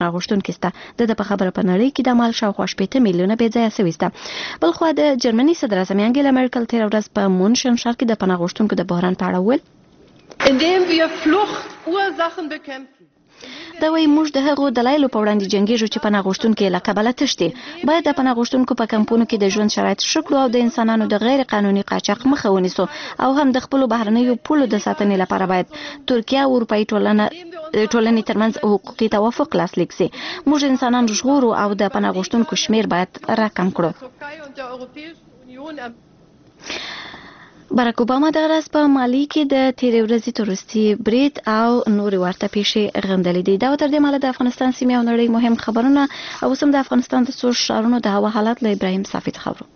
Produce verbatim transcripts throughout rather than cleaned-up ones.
غوښتونکي سته. د په خبره په نړۍ کې د مال شاوخوا شپېته میلیونه بې ځایه سوي سته. بلخوا د جرمني صدر اعظم انګیلا مرکل تېره ورځ په مونشن ښار کې د پناه غوښتونکو د بحران په اړه وویل indem wir Fluchtursachen bekämpfen. دا وایي موږ د هغو دلایلو په وړاندې جنګیږو چې پناه غوښتونکي له کبله تښتي. باید د پناه غوښتونکو په کمپونو کې د ژوند شرایط ښه کړو او د انسانانو د غیر قانوني قاچاق مخه ونیسو او هم د خپلو بهرنیو پولو د ساتنې لپاره باید ترکیه او اروپایي ټولنه ټولنې ترمنځ حقوقي توافق لاسلیک سي. موږ انسانان ژغورو او د پناه غوښتونکو شمیر باید راکم کړو. باراک اوباما د ورځ په مالی کې د تیرې ورځې تروریستي برید او نورې ورته پیښې غندلې دي. دا تر دې ماله د افغانستان سیمې او نړۍ مهم خبرونه او اوس هم د افغانستان د څو ښارونو د هوا حالات له ابراهیم صافي څخه اورو.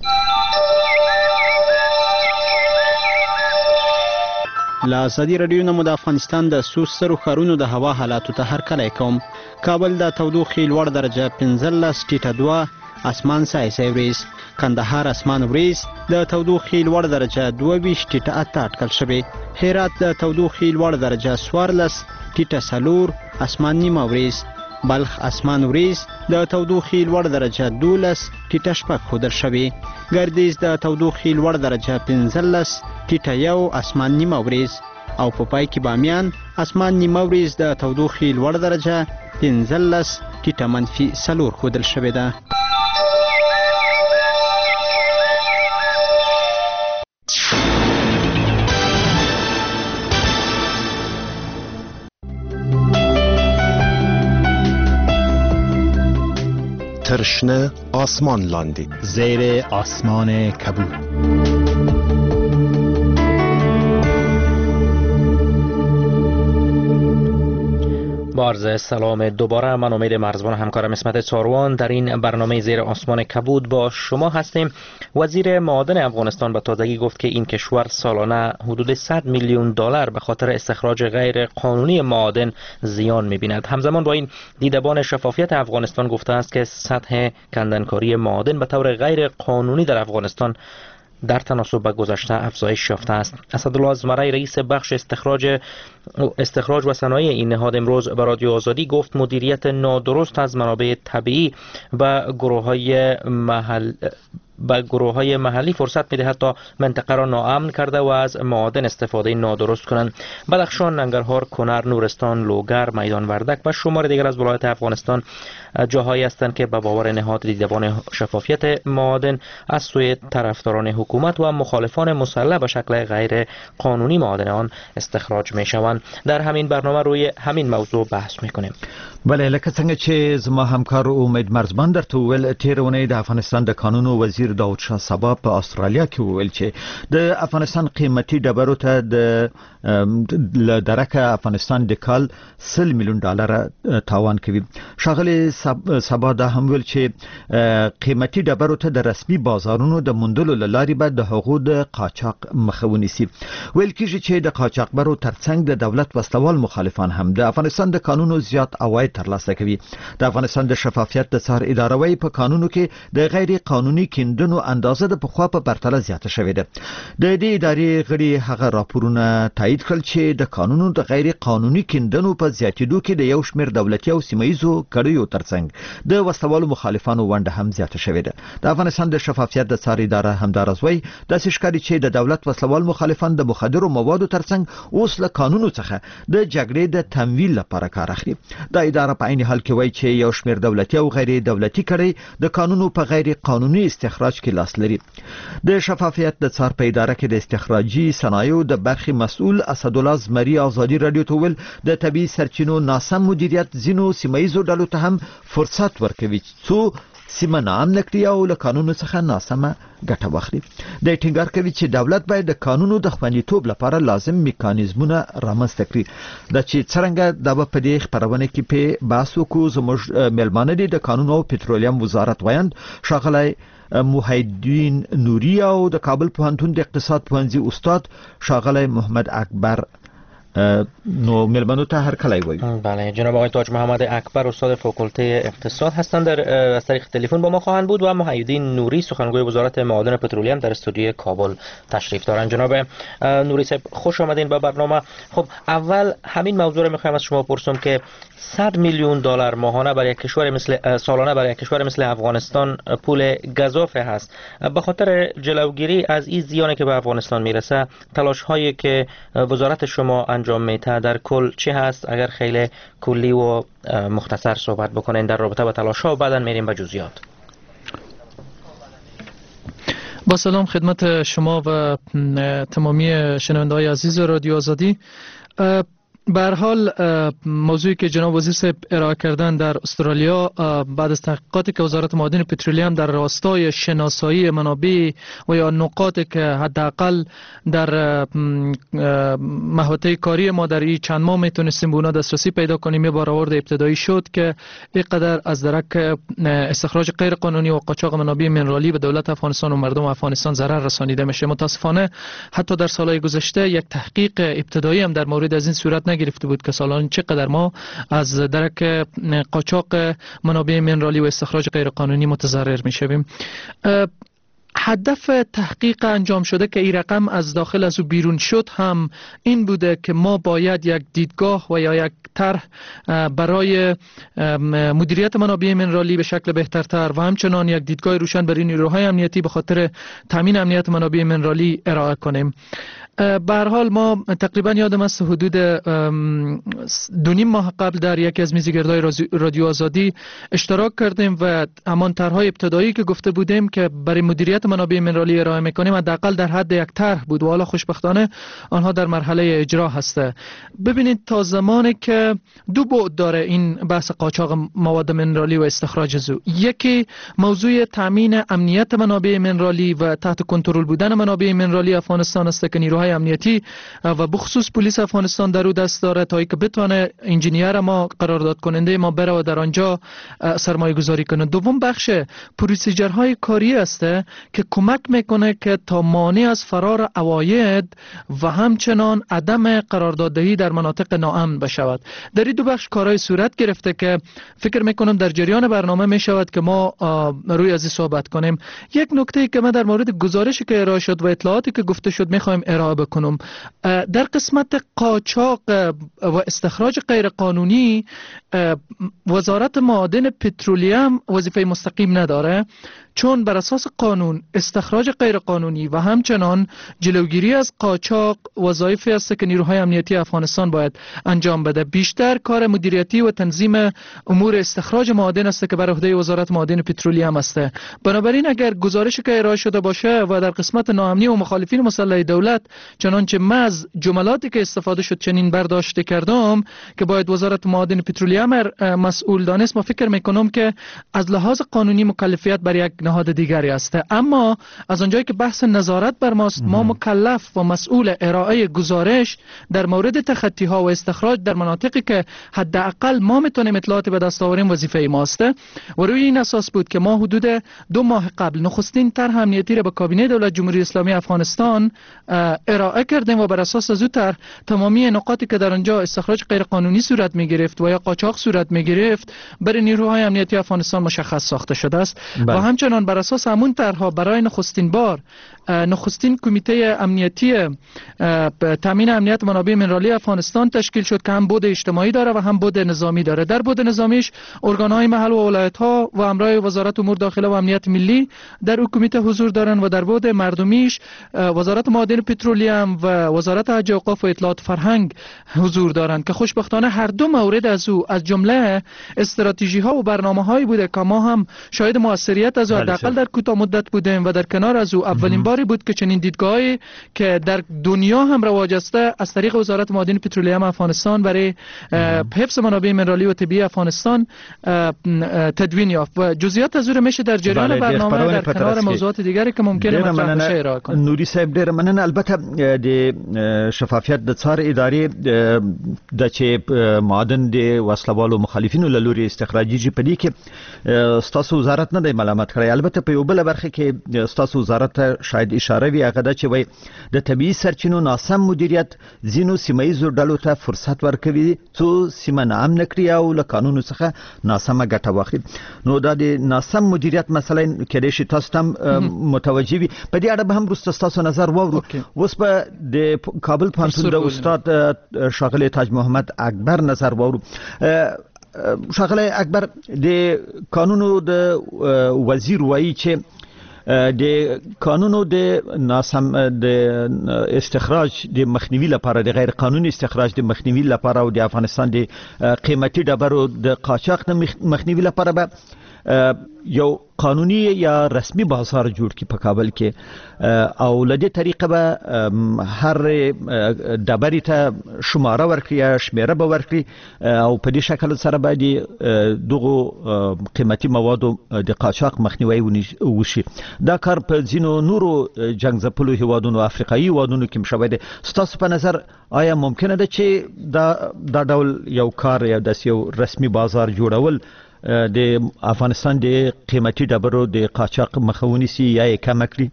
له ازادي راډیو نه مو د افغانستان د څو سترو ښارونو د هوا حالاتو ته هرکلی کوم. کابل د تودوخې لوړ درجه پنځلس ټیټه دوه، اسمان سایسای وریځ. کندهار اسمان وریځ، د تودوخې لوړ درجه دوه ویشت ټیټه اته اټکل شوې. هرات د تودوخې لوړ درجه څوارلس ټیټه څلور، اسمان نیمه وریځ. بلخ اسمان وریځ، د تودوخې لوړ درجه دولس ټیټه شپږ ښودل شوې. ګردیز د تودوخې لوړ درجه پنځلس ټیټه یو، اسمان نیمه وریځ. او په پای کې بامیان اسمان نیمه وریځ، د تودوخې لوړ درجه پنځلس ټیټه منفي څلور ښودل شوې ده. ترشنه آسمان لاندی زیر آسمان کبود. با عرض سلام دوباره، من امید مرزبان همکارم اسمت چاروان در این برنامه زیر آسمان کبود با شما هستیم. وزیر معادن افغانستان به تازگی گفت که این کشور سالانه حدود صد میلیون دلار به خاطر استخراج غیر قانونی معادن زیان می‌بیند. همزمان با این دیدبان شفافیت افغانستان گفته است که سطح کندنکاری معادن به طور غیر قانونی در افغانستان در تناسب به گذشته افزایش یافته است. اسدالله ازمرای رئیس بخش استخراج استخراج و صنایع این نهاد امروز به رادیو آزادی گفت مدیریت نادرست از منابع طبیعی و گروه‌های محل به گروه‌های محلی فرصت می‌دهد تا منطقه را ناامن کرده و از معادن استفاده نادرست کنند. بدخشان، ننگرهار، کنر، نورستان، لوگر، میدان وردک و شمار دیگر از ولایات افغانستان جاهایی هستند که به باور نهاد دیدبان شفافیت معادن از سوی طرفداران حکومت و مخالفان مسلح به شکل غیر قانونی معادن آن استخراج می‌شوند. در همین برنامه روی همین موضوع بحث می‌کنیم. بله، لکه څنګه چې زما همکار امید مرزبان درته وویل، تېره اونۍ د افغانستان د قانونو وزیر داود شاه سبا په استرالیا کې وویل چې د افغانستان قیمتي ډبرو ته د درکه افغانستان د کال سل میلیون ډالر تاوان کوي. ښاغلی سبا دا هم ویل چې قیمتي ډبرو ته د رسمي بازارونو د موندلو له لارې به د هغو د قاچاق مخه ونیسي. ویل کېږي چې د قاچاقبرو ترڅنګ د دولت وسلوال مخالفان هم د افغانستان د قانونو زیات عواید ترلاسه کوي. د افغانستان د شفافیت د څار اداره وايي په قانونو کې د غیر قانوني کیندنو اندازه د پخوا په پرتله زیاته شوې ده. د دې ادارې غړي هغه راپورونه تایید کړل چې د قانونو د غیر قانوني کیندنو په زیاتېدو کې د یو شمېر دولتي او سیمایي کړیو ترڅنګ د وسلوالو مخالفانو ونډه هم زیاته شوې ده. د افغانستان د شفافیت د څار اداره همدارس وايي داسې ښکاري چې د دولت وسلوال مخالفان د مخدرو موادو ترڅنګ اوس له قانونو څخه د جګړې د تمویل لپاره کار اخلي. د اداره په عین حال کې وايي چې یو شمېر دولتي او غیر دولتي کړي د قانونو په غیر قانوني استخراج کې لاس لري. د شفافیت د څار په اداره کې د استخراجي صنایعو د برخې مسؤل اسدالله ازمري ازادي رادیو ته ویل د طبي سرچینو ناسم مدیریت ځینو سیمایي ډلو ته هم فرصت ورکوي څو سیمه نام نکړي او له قانونو څخه ناسمه ګټه واخلي. د ټینګار کوي چې دولت باید د قانونو د خوندیتوب لپاره لازم میکانیزمونه رامنځته کړي. د چې څرنګه د په دې خبرونه کې په باسو کو زموږ ملمانه دي د قانون او پټرولیم وزارت وایند ښاغلی محیدین نوری او د کابل پوهنتون د اقتصاد پوهنځي استاد ښاغلی محمد اکبر نو ملمنو ته هر کله وایي. بله جناب آقای تاج محمد اکبر استاد فاکولته اقتصاد هستند، در از طریق تلفن با ما خواهند بود و محیدین نوری سخنگوی وزارت معادن پترولیوم در استودیوی کابل تشریف دارند. جناب نوری صاحب خوش آمدین به برنامه. خب اول همین موضوع رو میخوایم از شما پرسم که صد میلیون دلار ماهانه برای کشور مثل سالانه برای کشور مثل افغانستان پول گزافه هست. به خاطر جلوگیری از این زیانی که به افغانستان میرسه تلاش هایی که وزارت شما انجام میده در کل چه هست؟ اگر خیلی کلی و مختصر صحبت بکنین در رابطه با تلاش ها و بعداً میریم به جزئیات. با سلام خدمت شما و تمامی شنونده‌های عزیز رادیو آزادی. به هر حال موضوعی که جناب وزیر صاحب ارائه کردن در استرالیا بعد از تحقیقاتی که وزارت معادن پترولیوم در راستای شناسایی منابع و یا نقاطی که حداقل در محوطه کاری ما در این چند ماه میتونستیم به اونا دسترسی پیدا کنیم، بارآورد ابتدایی شد که اینقدر از درک استخراج غیر قانونی و قاچاق منابع منرالی به دولت افغانستان و مردم افغانستان ضرر رسانیده میشه. متاسفانه حتی در سالهای گذشته یک تحقیق ابتدایی هم در مورد از این صورت گرفته بود که سالانه چقدر ما از درک قاچاق منابع منرالی و استخراج غیر قانونی متضرر می شویم. هدف تحقیق انجام شده که این رقم از داخل از او بیرون شد هم این بوده که ما باید یک دیدگاه و یا یک طرح برای مدیریت منابع منرالی به شکل بهترتر و همچنان یک دیدگاه روشن برای نیروهای امنیتی به خاطر تامین امنیت منابع منرالی ارائه کنیم. به هر حال ما تقریبا یادم است حدود دو نیم ماه قبل در یکی از میزگردهای رادیو آزادی اشتراک کردیم و همان طرح‌های ابتدایی که گفته بودیم که برای مدیریت منابع منرالی ارائه می‌کنیم حداقل در حد یک طرح بود و حالا خوشبختانه آنها در مرحله اجرا هسته. ببینید تا زمانی که دو بعد داره این بحث قاچاق مواد منرالی و استخراج زو، یکی موضوع تامین امنیت منابع منرالی و تحت کنترل بودن منابع منرالی افغانستان است که نیروهای امنیتی و بخصوص پلیس افغانستان در او دست داره تا اینکه بتونه انجینیر ما قرارداد کننده ما بره و در آنجا سرمایه گذاری کنه. دوم بخش پروسیجرهای کاری است که کمک میکنه که تا مانع از فرار عواید و همچنان عدم قرارداددهی در مناطق ناامن بشود. در این دو بخش کارهای صورت گرفته که فکر میکنم در جریان برنامه میشود که ما روی از این صحبت کنیم. یک نکته که من در مورد گزارشی که ارائه شد و اطلاعاتی که گفته شد میخوایم ارائه بکنم. در قسمت قاچاق و استخراج غیر قانونی وزارت معادن پترولیوم وظیفه مستقیم نداره، چون بر اساس قانون استخراج غیر قانونی و همچنان جلوگیری از قاچاق وظایفی است که نیروهای امنیتی افغانستان باید انجام بده. بیشتر کار مدیریتی و تنظیم امور استخراج معادن است که بر عهده وزارت معادن پترولیوم است. بنابراین اگر گزارشی که ارائه شده باشه و در قسمت ناامنی و مخالفین مسلح دولت چنانچه مز جملاتی که استفاده شد چنین برداشت کردم که باید وزارت معادن پترولیوم مسئول دانست، ما فکر میکنم که از لحاظ قانونی مکلفیت بر یک نهاد دیگری است. اما از اونجایی که بحث نظارت بر ماست، ما مکلف و مسئول ارائه گزارش در مورد تخطی ها و استخراج در مناطقی که حداقل ما میتونیم اطلاعات به دست آوریم وظیفه ماست و روی این اساس بود که ما حدود دو ماه قبل نخستین طرح امنیتی را به کابینه دولت جمهوری اسلامی افغانستان ارائه کردیم و بر اساس از او طرح تمامی نقاطی که در آنجا استخراج غیر قانونی صورت می گرفت و یا قاچاق صورت می گرفت برای نیروهای امنیتی افغانستان مشخص ساخته شده است. و همچنان بر اساس همون طرح‌ها برای نخستین بار نخستین کمیته امنیتی تامین امنیت منابع منرالی افغانستان تشکیل شد که هم بود اجتماعی داره و هم بود نظامی داره. در بود نظامیش ارگان‌های محل و ولایت‌ها و همراه وزارت امور داخله و امنیت ملی در او کمیته حضور دارن و در بود مردمیش وزارت معادن پترولیوم و وزارت حج و اوقاف و اطلاعات فرهنگ حضور دارند که خوشبختانه هر دو مورد از او از جمله استراتژی‌ها و برنامه‌هایی بوده که ما هم شاهد موثریت از حداقل در کوتاه مدت بودیم و در کنار از او اولین باری بود که چنین دیدگاهی که در دنیا هم رواج است از طریق وزارت معادن پترولیوم افغانستان برای حفظ منابع منرالی و طبیعی افغانستان تدوین یافت و جزئیات از او میشه در جریان برنامه در کنار موضوعات دیگری که ممکنه مطرح بشه ارائه کنیم. نوری صاحب ډیر مننه. البته د شفافیت د څار ادارې د چې معادن د وسلوالو مخالفینو له لوري استخراجي په دې کې ستاسو وزارت نه دی ملامت کړی. البته په یو بل برخه کې ستاسو وزارت شاید باید اشاره وي هغه ده چې وایي د طبیعي سرچینو ناسم مدیریت ځینو سیمه ییزو ډلو ته فرصت ورکوي څو سیمه ناامنه کړي او له قانونو څخه ناسمه ګټه واخلي. نو دا د ناسم مدیریت مسله کېدای شي تاسو ته متوجه وي. په دې اړه به هم وروسته ستاسو نظر واورو. اوس به د کابل پوهنتون د استاد ښاغلی تاج محمد اکبر نظر واورو. ښاغلی اکبر، د قانونو د وزیر وایي چې د قانونو د ناسم د استخراج د مخنیوي لپاره، د غیر قانوني استخراج د مخنیوي لپاره او د افغانستان د قیمتي ډبرو د قاچاق د مخنیوي لپاره به یو قانوني یا رسمي بازار جوړ کی په کابل کې او لدې طریقه به هر ډبرې ته شماره ورکړي یا شمیره به ورکړي او په دې شکل سره به د دغو قیمتي موادو د قاچاق مخنیوي وشي. دا کار په ځینو نورو جنګ ځپلو هیوادونو، افریقایي هیوادونو کې شوی دی. ستاسو په نظر آیا ممکنه ده چې دا دا ډول یو کار یا داسې یو رسمي بازار جوړول د افغانستان د قیمتي ډبرو د قاچاق مخه ونیسي یا یې کمه کړي؟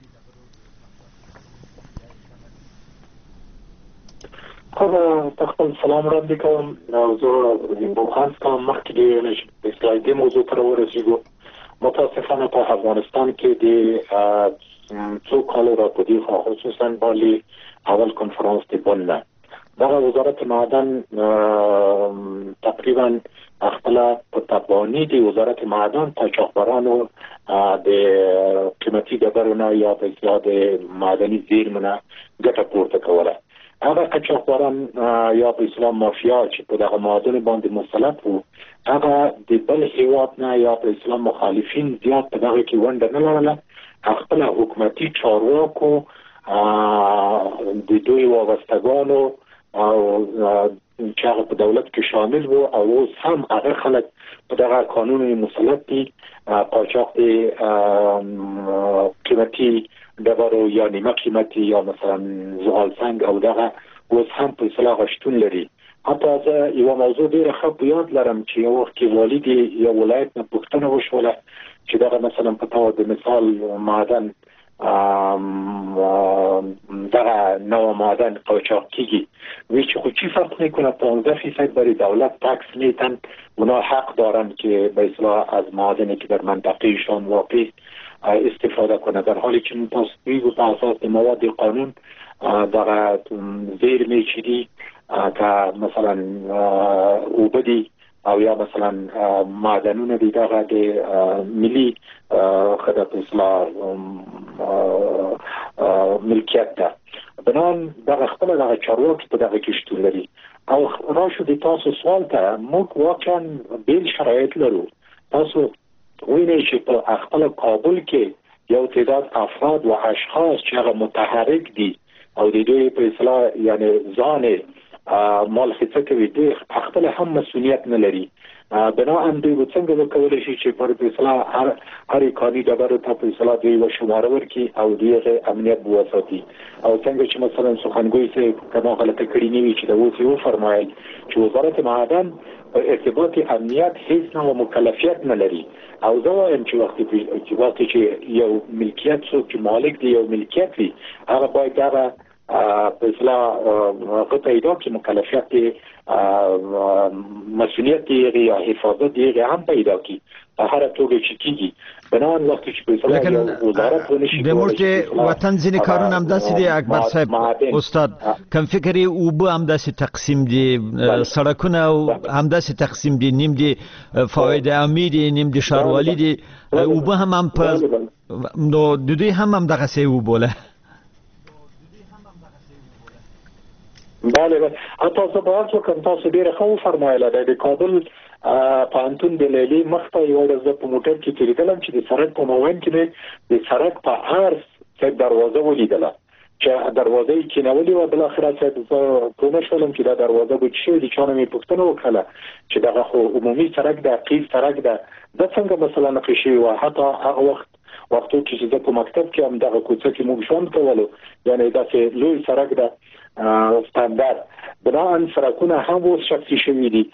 خو خپل سلام وړاندې کوم. زه بوخانس کوم مخکې د اصلاحي دې موضوع ته ورسېږو. متاسفانه په افغانستان کې د څو کالو راپدې خصوصا بالي اول کنفرانس د بن دغه وزارت معدن تقریبا خپل په تبانی د وزارت معدن قاچاقبرانو د قیمتي ډبرونو یا د اصلاح د معدني زیرمونو ګټه پورته کوله. هغه قاچاقبران یا په اسلام مافیا چې په دغه معدن باندې مسلط وو، هغه د بل هیواد نه یا په اسلام مخالفین زیات په دغه کې ونډه نه لرله. خپل حکومتي چارواکو د دوی وابستګانو او چې هغه په دولت کې شامل وو او اوس هم هغه خلک په دغه قانوني مسلط دي. قاچاق د قیمتي ډبرو یا نیمه قیمتي یا مثلا زغال سنگ او دغه اوس هم په اصلاح غشتون لري. حتی زه یو موضوع ډېره ښه په یاد لرم چې یو وخت کې والي د یو ولایت نه پوښتنه وشوله چې دغه مثلا په توګه د مثال معدن دغه نوع معدن قاچاق کیږي وی چې خو چی فرق میکنه پانزده فیصد برای دولت تکس میتن، اونا حق دارن که به اصلاح از معدنی که در منطقهشان واقع استفاده کنه، در حالی که متصویب و به اساس مواد قانون دغه زیر میچیدی که مثلا اوبدی او یا مثلا معدنونه دی دغه د ملي خدمت اصلاح ملکیت ده. بنان دغه خپل دغه چارواکي په دغه کې شتون لري او راشو د تاسو سوال ته موږ واقعا بیل شرایط لرو. تاسو وینئ چې په خپل کابل کې یو تعداد افراد و اشخاص چې هغه متحرک دي او د دوی په اصلاح یعنی ځان مال خصه کوي، دوی خپل هم مسؤلیت نه لري. بنا هم دوی څنګه وکولای شي چې پر اصلاح هر هر کاري ډبره ته په اصلاح دوی و شماره ورکړي او دوی امنیت بوساتي او څنګه چې مثلا سخنګوی سه کما غلطه کړی نیوي چې د اوسې و فرمایل چې وزارت معدن ارتباط امنیت هیڅ نوع مکلفیت نه لري او زه وایم چې وخت چې وخت چې یو ملکیت څوک مالک دی یو ملکیت وي هغه باید هغه په اصلاح قطعی دا که مکلفیت مسئولیت یا حفاظت دیگه هم پیدا کی په هر توګه چې کیږي. بنان وخت چې په اصلاح وزارت ونشي د موږ وطن ځینې کارونه هم داسې دي اکبر صاحب استاد کم فکرې اوبه هم داسې تقسیم دي، سړکونه هم داسې تقسیم دي، نیم دي فواید عامې دي، نیم دي ښاروالي دي، اوبه هم هم په نو د دوی هم هم دغسې وبوله. بله بله حتی زه باید وکم تاسو ډېره ښه وفرمایله ده. د کابل پوهنتون د لیلي مخته یوه ورځ زه په موټر کې تېرېدلم چې د سړک په مابین کې مې د سړک په هر سایډ دروازه ولیدله چې دروازه یې کېنولې وه. بالاخره صاحب زه پوه نه شولم چې دا دروازه به څه شوې د چا نه مې پوښتنه وکړله چې دغه خو عمومي سړک ده، قیز سړک ده، دا څنګه مثلا نقل شوې وه. حتی هغه وخت وختو چې زه په مکتب کې هم دغه کوڅه کې موږ ژوند کولو، یعنې داسې لوی سړک ده استاندارد بناهن سرکونه هم اوس شخصي شوي دي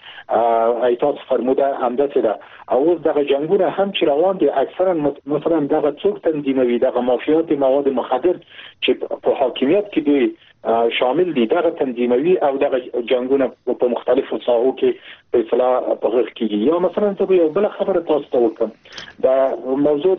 ایتاس فرموده همداسې ده او اوس دغه جنگونه هم چې روان دي اکثرا مثلا دغه څوک تنظیموي دغه مافیات مواد مخدر چې په حاکمیت کې دوی شامل دي دغه تنظیموي او دغه جنگونه په مختلفو ساحو کې په اصطلاح په غږ کېږي. یا مثلا ته یو بل خبره تاسو ته وکم دا موضوع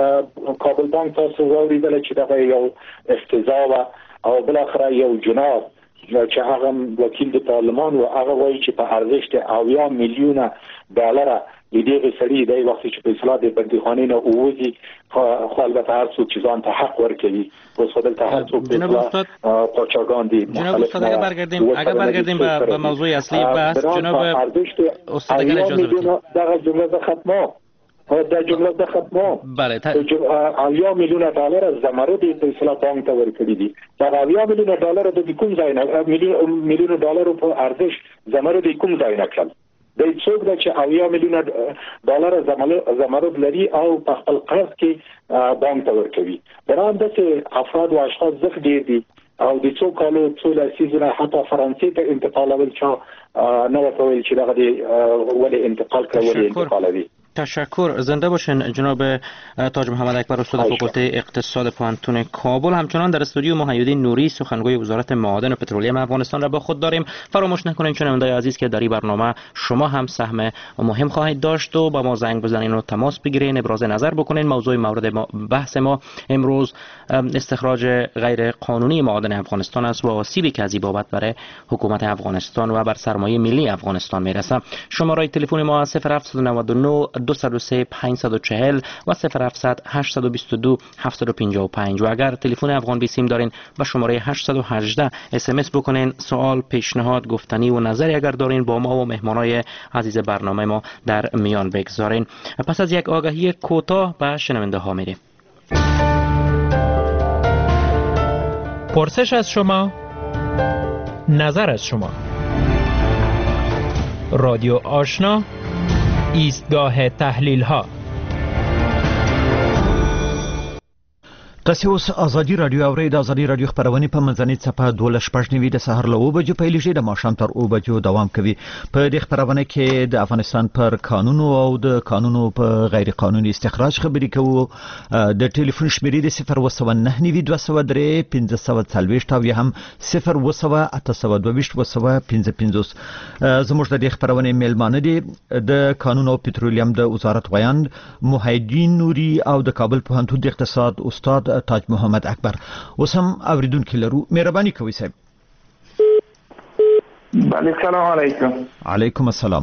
د کابل بانک تاسو واوریدل چې دغه یو افتضاح او بل اخر یو جناب چې هغه وکیل د پارلمان او هغه وایي چې په ارزښت اویا میلیونه ډالر د دې سړي د وخت چې په اصلاح د بندیخانې نه اوځي خو البته هر څوک چې ځان ته حق ورکوي او خپل ته هر څوک د قاچاقان دي. جناب استاد اگر برگردیم اگر برگردیم به موضوع اصلی بحث جناب استاد اگر اجازه بدید دغه جمله ختمه دا جمله د ختمه بله اویا میلیون ډالر از زمرد په اصطلاح بانک ته ورکړي دي. دا اویا میلیون ډالر د کوم ځای نه میلیون میلیون ډالر په ارزش زمرد کوم ځای نه کړل د څوک د چې اویا میلیون ډالر زمرد لري او په خپل قرض کې بانک ته ورکوي. بران د افراد او اشخاص زخ ډیر دي او د څو کالو څو لسیزونه حتی فرانسې ته انتقالول چې نه وکول چې دغه ولې انتقال کړو ولې انتقالوي. تشکر. زنده باشین جناب تاج محمد اکبر استاد فاکولته اقتصاد پوهنتون کابل. همچنان در استودیو محیدین نوری سخنگوی وزارت معادن و پترولیم افغانستان را با خود داریم. فراموش نکنید شنوندگان عزیز که در این برنامه شما هم سهم مهم خواهید داشت و با ما زنگ بزنین و تماس بگیرین ابراز نظر بکنین. موضوع مورد ما بحث ما امروز استخراج غیر قانونی معادن افغانستان است و آسیبی که از این بابت برای حکومت افغانستان و بر سرمایه ملی افغانستان میرسه. شماره تلفن ما صفر هفت نه نه دو صفر سه پنج چهار صفر و صفر هفت هشت دو دو هفت پنج پنج و اگر تلفن افغان بیسیم دارین با شماره هشت یک هشت اس ام اس بکنین. سوال، پیشنهاد، گفتنی و نظری اگر دارین با ما و مهمانای عزیز برنامه ما در میان بگذارین. پس از یک آگهی کوتاه به شنونده ها میریم. پرسش از شما، نظر از شما. رادیو آشنا، ایستگاه تحلیل ها. تاسو اوس ازادي رادیو اورئ. د ازادي رادیو خبرونه په منځنۍ صفحه دوه شپږ نیوي د سحر له اوه بجو پیلېږي د ماښام تر اوه بجو دوام کوي. په دې خبرونه کې د افغانستان پر قانون او د قانونو په غیر قانوني استخراج خبرې کوو. د ټلیفون شمیرې د صفر اوه سوه نه نیوي دوه سوه درې پنځه سوه څلوېښت او یا هم صفر اوه سوه اته سوه دوه ویشت اوه سوه پنځه پنځوس. زموږ د دې خبرونې میلمانه دي د قانون او پترولیم د وزارت ویاند محیدین نوري او د کابل پوهنتون د اقتصاد استاد تاج محمد اکبر. اوس هم اوریدونکو لرو. مهرباني کوئ صاحب. بله سلام علیکم. علیکم السلام.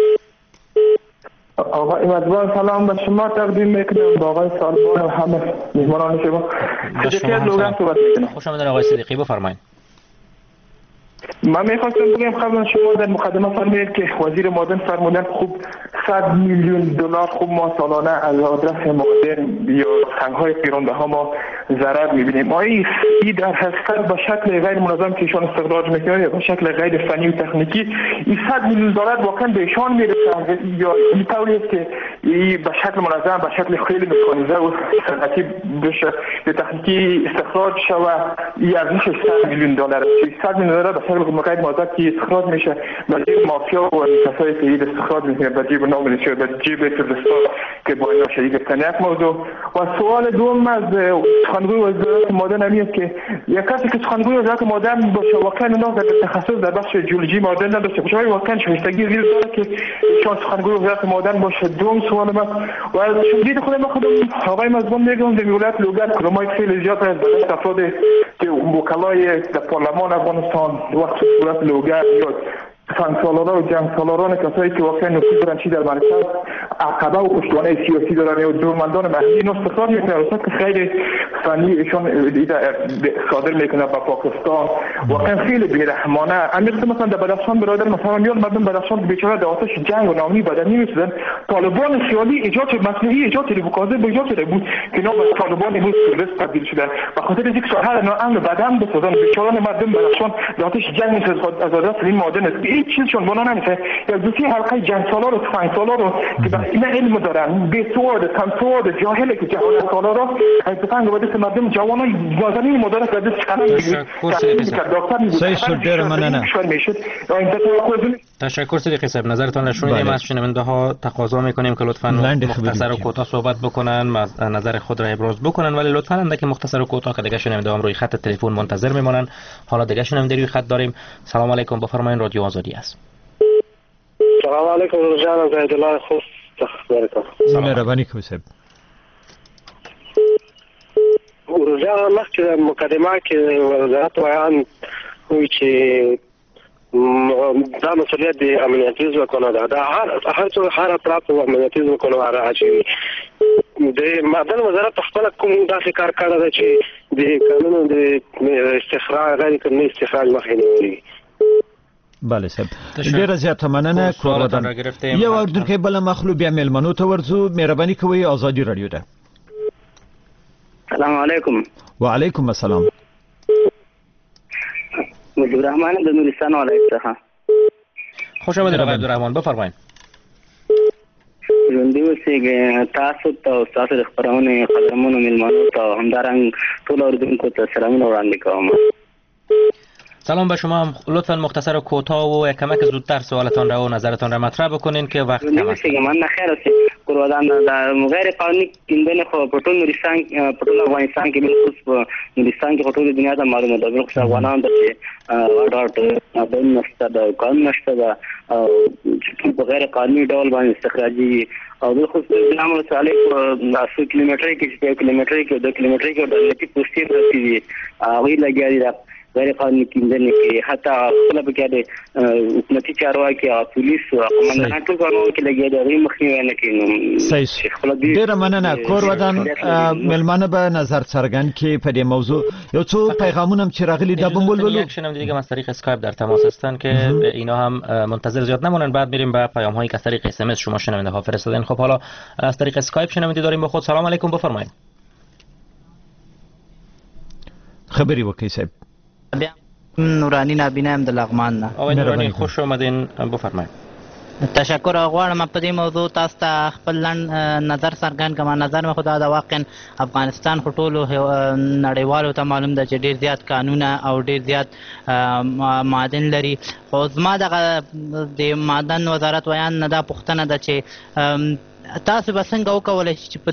آقای مدبان سلام به شما تقدیم میکنم، با آقای سالبان و همه مهمانان شما. صدیقی از لوگان صحبت میکنم. خوش آمدید آقای صدیقی، بفرمایید. من میخواستم بگم قبلا شما در مقدمه فرمودید که وزیر معادن فرمودن خوب صد میلیون دلار خوب ما سالانه از آدرس معادن یا سنگ‌های پیرونده ها ما ضرر میبینیم. ما این در حقیقت به شکل غیر منظم که ایشان استخراج میکنن یا به شکل غیر فنی و تکنیکی این صد میلیون دلار واقعا به ایشان میرسه یا این طوری است که این به شکل منظم به شکل خیلی مکانیزه و صنعتی بشه به تکنیکی استخراج شود. این ارزش صد میلیون دلار است. صد میلیون دلار به شکل غیر منظم که استخراج میشه به جیب مافیا و کسایی که این استخراج میکنه به جیب نام میشه به جیب تروریست‌ها که با اینا شریک هستن. یک موضوع و سوال دوم از سخنگوی وزارت معادن است که یک کسی که سخنگوی وزارت معادن باشه واقعا اینا در تخصص در بخش جیولوژی معادن نداشته باشه واقعا شایستگی زیر داره که ایشان سخنگوی وزارت معادن باشه. دوم سوال من و از شدید خودم خودم آقای مزبان میگم در ولایت لوگر کلمات خیلی زیاد از بدن افراد که وکلای در پارلمان افغانستان وقت ولایت لوگر یا سنگسالاران و جنگسالاران کسایی که واقعا نفوذ دارن چی در مرکز عقبه و پشتوانه سیاسی دارن و دورمندان مهدی اینا استخراج میکنن واسه که خیلی فنی ایشان صادر میکنه به پاکستان. واقعا خیلی بیرحمانه. امیر مثلا در بدخشان برادر مثلا میان مردم بدخشان بیچاره در آتش جنگ و ناامنی بدنی میشدن. طالبان خیالی ایجاد مصنوعی ایجاد کاذب ایجاد شده بود که اینا به طالبان امروز تروریست تبدیل شدن به خاطر اینکه ساحل ناامن بدن بسازن. بیچاره مردم بدخشان در آتش جنگ میشدن از آزاد این معادن است. هیچ چیزشون بنا نمیشه. یا دوستی حلقه جنگ سالار و تفنگ سالار که اینا علم دارن بی سواد کم سواد جاهله که جهان سالارا از تفنگ بده که مردم جوانای نازنین مدارک از چنان سیسو ډیر مننه. تشکر صدیقی صاحب، نظرتان را شنیدیم. از شنونده ها تقاضا میکنیم که لطفاً مختصر و کوتاه صحبت بکنن، نظر خود را ابراز بکنن، ولی لطفاً اندکی مختصر و کوتاه که دیگه شنونده هم روی خط تلفن منتظر میمونن. حالا دیگه شنونده روی خط داریم. سلام علیکم، بفرمایید، رادیو آزادی است. سلام علیکم رجان زید الله خوب تخبرکم. مهربانی کوم صاحب. رجان مخکې مقدمه کې وزارت ویان وی چې دا مسؤلیت د امنیتي ځواکونو ده. دا هر هر څو هر اطراف او امنیتي ځواکونو راځي. د معدن وزارت خپل کوم داسې کار کړی دی چې د قانون د استخراج غیر قانوني استخراج مخه نیسي. بله صاحب، ډیره زیاته مننه. کور ودان یو اردوونکی بل مخلوق بیا میلمنو ته ورځو. مهرباني کوئ، آزادي رادیو ده. سلام علیکم. وعلیکم السلام. عبدالرحمن د نورستان ولایت څخه. خوش آمدید آقای عبدالرحمن، بفرمایید. ژوندي اوسئ. تاسو ته او تاسو د خپرونې قدرمنو میلمنو ته همدارنګه ټول اورېدونکو ته سلامونه وړاندې کوم. سلام به شما. لطفاً مختصر و کوتاه و کمک زودتر سوالتان را و نظرتان را مطرح بکنین که وقت کم است. من نخیر است. قربان در غیر قانونی کیندنه خو په ټول نورستان په ټول افغانستان کې بالخصوص په نورستان کې په ټول دنیا ته معلومه ده. بالخصوص افغانان ته چې واټ قانون نشته ده، قانون نشته ده او په غیر قانوني ډول باندې استخراجي او بالخصوص د نامو صالح په کیلومتر کې چې کیلومتر کې د کیلومتر کې د لتی پوسټي پرتی دي هغه لګیا دي غیر قانوني کیندنه کې حتی خپل په کې د حکومتي چارواکي او پولیس او قومندان ټول قانون کې لګیا دي، غوښمه مخنیوي نه کوي. صحیح. ډیره مننه. کور ودان ملمانه به نظر څرګند کې په دې موضوع یو څو پیغامونه هم چې راغلي دا بمولولو. یک شنونده دیگه از طریق اسکایپ در تماس هستن که اینا هم منتظر زیاد نمونن، بعد میریم به پیام هایی که از طریق اس ام اس شما شنونده ها فرستادین. خب حالا از طریق اسکایپ شنونده داریم با خود. سلام علیکم، بفرمایید. خبری وکي صاحب. نورانی نابینا ام د لغمان نه. آقای نورانی خوش آمدین، بفرمایید. تشکر. غواړم په دې موضوع تاسو ته خپل نظر څرګند کړم. نظر مې خدا دا واقعا افغانستان په ټولو نړیوالو ته معلوم ده چې ډیر زیات قانونه او ډیر زیات معادن لري. خو زما دغه د معدن وزارت ویان نه دا پوښتنه ده چې تاسو به څنګه وکولای شئ چې په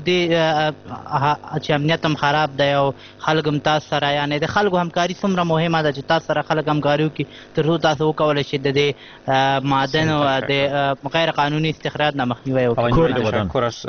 دې چې امنیت هم خراب دی او خلک هم تاسو سره یعنې د خلکو همکاري څومره مهمه ده چې تاسو سره خلک همکاري وکړي تر څو تاسو وکولای شئ د دې معدن او د غیر قانوني استخراج نه مخنیوی وکړئ. تشکر از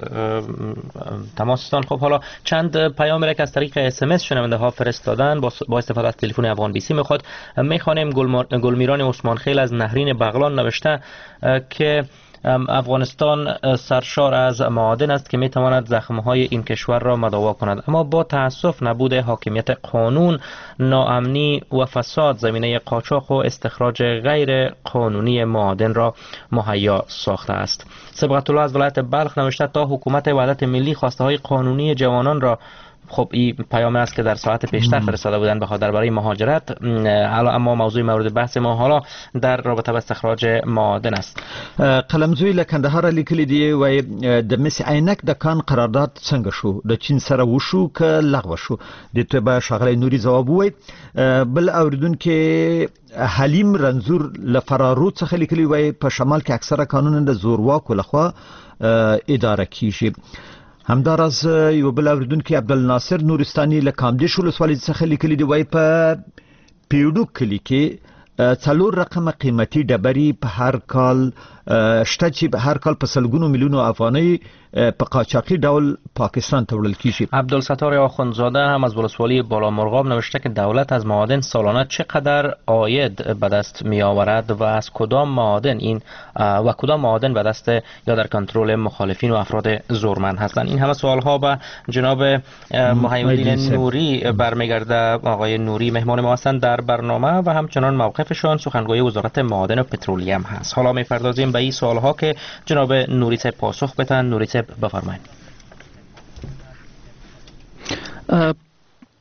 تماستان. خب حالا چند پیام را که از طریق اس ام اس شنونده ها فرستادن با استفاده از تلفن افغان بی سی میخواد میخوانیم. گلمیران عثمان خیل از نهرین بغلان نوشته که افغانستان سرشار از معادن است که میتواند زخمهای این کشور را مداوا کند، اما با تاسف نبود حاکمیت قانون، ناامنی و فساد زمینه قاچاق و استخراج غیر قانونی معادن را مهیا ساخته است. صبغت الله از ولایت بلخ نوشته تا حکومت وحدت ملی خواسته های قانونی جوانان را، خب این پیام است که در ساعت پیشتر فرستاده بودن بخاطر درباره مهاجرت، اما موضوع مورد بحث ما حالا در رابطه با استخراج معادن است. قلمزوی لکندهار لیکلی دی و د مس عینک د کان قرارداد څنګه شو، د چین سره وشو ک لغوه شو. د ته به شغله نوري جواب وای. بل اوریدونکو حلیم رنزور لفرارو څخه لیکلی وای په شمال کې اکثره قانون د زورواکو لخوا اداره کیږي. همداراز یو بل اوریدونکو عبدالناصر نورستاني له کامدیش ولسوالۍ څخه لیکلي دی وای په پیوډو کلی کې څلور رقم قیمتي ډبرې په هر کال شته چې په هر کال په سلګونو میلیونو افغانۍ په قاچاقی ډول پاکستان ته وړل کیږي. عبدالستار آخوندزاده هم از ولسوالی بالا مرغاب نوشته که دولت از معادن سالانه چقدر عاید به دست می آورد و از کدام معادن این و کدام معادن به دست یا در کنترل مخالفین و افراد زورمند هستند. این همه سوال ها به جناب محیدالدین نوری برمیگرده. آقای نوری مهمان ما هستند در برنامه و همچنان موقفشان سخنگوی وزارت معادن و پترولیوم هست. حالا می‌پردازیم به این سوال ها که جناب نوری صاحب پاسخ بدن. نوری صاحب بفرمایید.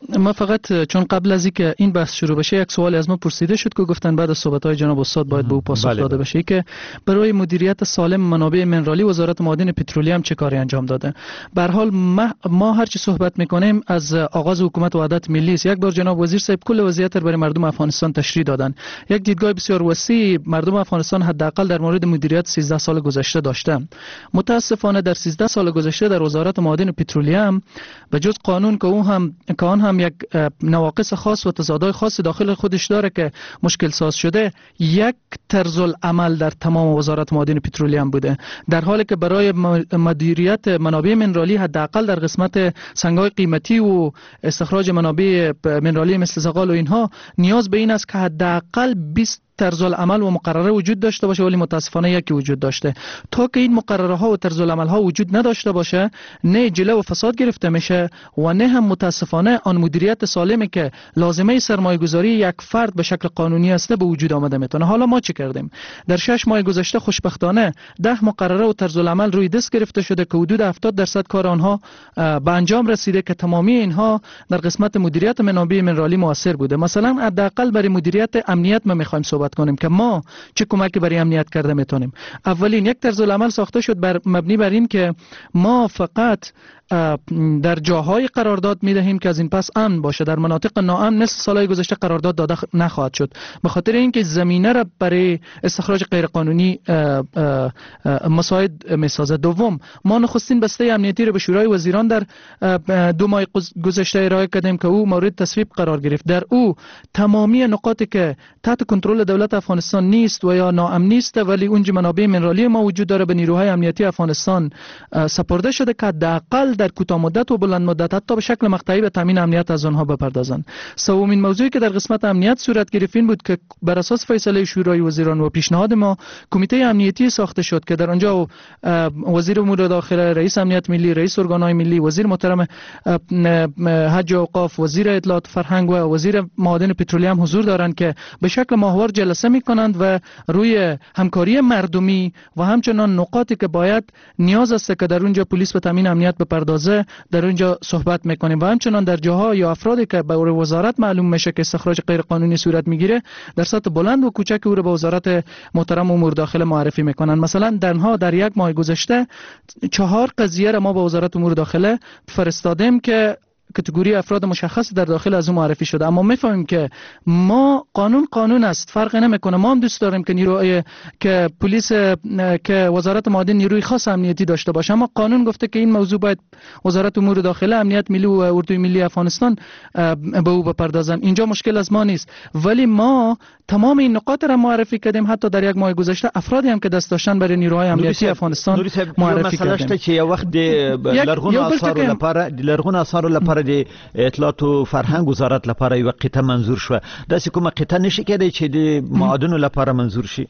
ما فقط چون قبل از اینکه این بحث شروع بشه یک سوال از ما پرسیده شد که گفتن بعد از صحبت‌های جناب استاد باید به او پاسخ بله داده بشه که برای مدیریت سالم منابع منرالی وزارت معادن پترولیوم چه کاری انجام داده. به هر حال ما, ما هر چی صحبت میکنیم از آغاز حکومت وحدت ملی است. یک بار جناب وزیر صاحب کل وضعیت برای مردم افغانستان تشریح دادن. یک دیدگاه بسیار وسیع مردم افغانستان حداقل در مورد مدیریت سیزده سال گذشته داشتن. متاسفانه در سیزده سال گذشته در وزارت معادن پترولیوم به جز قانون که اون هم که آن هم یک نواقص خاص و تضادهای خاص داخل خودش داره که مشکل ساز شده، یک طرز العمل در تمام وزارت معادن پترولیوم بوده، در حالی که برای مدیریت منابع منرالی حداقل در قسمت سنگ‌های قیمتی و استخراج منابع منرالی مثل زغال و اینها نیاز به این است که حداقل بیست طرز العمل و مقرره وجود داشته باشه، ولی متاسفانه یکی وجود داشته. تا که این مقرره ها و طرز العمل ها وجود نداشته باشه، نه جلو و فساد گرفته میشه و نه هم متاسفانه آن مدیریت سالمی که لازمه سرمایه گذاری یک فرد به شکل قانونی است به وجود آمده میتونه. حالا ما چی کردیم؟ در شش ماه گذشته خوشبختانه ده مقرره و طرز العمل روی دست گرفته شده که حدود هفتاد درصد کار آنها به انجام رسیده که تمامی اینها در قسمت مدیریت منابع منرالی موثر بوده. مثلا حداقل برای مدیریت امنیت ما میخوایم صحبت کنیم که ما چه کمکی برای امنیت کرده میتونیم. اولین یک طرز العمل ساخته شد بر مبنی بر این که ما فقط در جاهای قرارداد میدهیم که از این پس امن باشه، در مناطق ناامن مثل سالهای گذشته قرارداد داده نخواهد شد، به خاطر اینکه زمینه را برای استخراج غیرقانونی مساعد میسازه. دوم، ما نخستین بسته امنیتی را به شورای وزیران در دو ماه گذشته ارائه کردیم که او مورد تصویب قرار گرفت. در او تمامی نقاطی که تحت کنترل دولت افغانستان نیست و یا ناامن نیست ولی اونجا منابع منرالی ما وجود داره به نیروهای امنیتی افغانستان سپرده شده که حداقل در کوتاه مدت و بلند مدت حتی به شکل مقطعی به تامین امنیت از آنها بپردازند. سومین موضوعی که در قسمت امنیت صورت گرفت این بود که بر اساس فیصله شورای وزیران و پیشنهاد ما کمیته امنیتی ساخته شد که در آنجا وزیر امور داخله، رئیس امنیت ملی، رئیس ارگانهای ملی، وزیر محترم حج و اوقاف، وزیر اطلاعات فرهنگ و وزیر معادن پترولیوم حضور دارند که به شکل ماهوار جلسه میکنند و روی همکاری مردمی و همچنان نقاطی که باید نیاز است که در اونجا پلیس به تامین امنیت بپردازه در اونجا صحبت میکنیم و همچنان در جاها یا افرادی که به وزارت معلوم میشه که استخراج غیر قانونی صورت میگیره در سطح بلند و کوچک او رو به وزارت محترم امور داخله معرفی میکنن. مثلا درها در یک ماه گذشته چهار قضیه را ما به وزارت امور داخله فرستادیم که کاتگوری افراد مشخص در داخل از اون معرفی شده، اما میفهمیم که ما قانون قانون است، فرق نمیکنه. ما هم دوست داریم که نیروی که پلیس که وزارت معادن نیروی خاص امنیتی داشته باشه، اما قانون گفته که این موضوع باید وزارت امور داخله، امنیت ملی و اردوی ملی افغانستان به او بپردازن. اینجا مشکل از ما نیست، ولی ما تمام این نقاط را معرفی کردیم. حتی در یک ماه گذشته افرادی هم که دست داشتن برای نیروهای امنیتی افغانستان معرفی کردیم. چې یو وخت د لرغون آثار لپاره د لرغون آثار لپاره د اطلاعات و فرهنګ وزارت لپاره یو قطعه منظور شو، داسې کومه قطعه نشي کېدای چې د معادنو لپاره منظور شي؟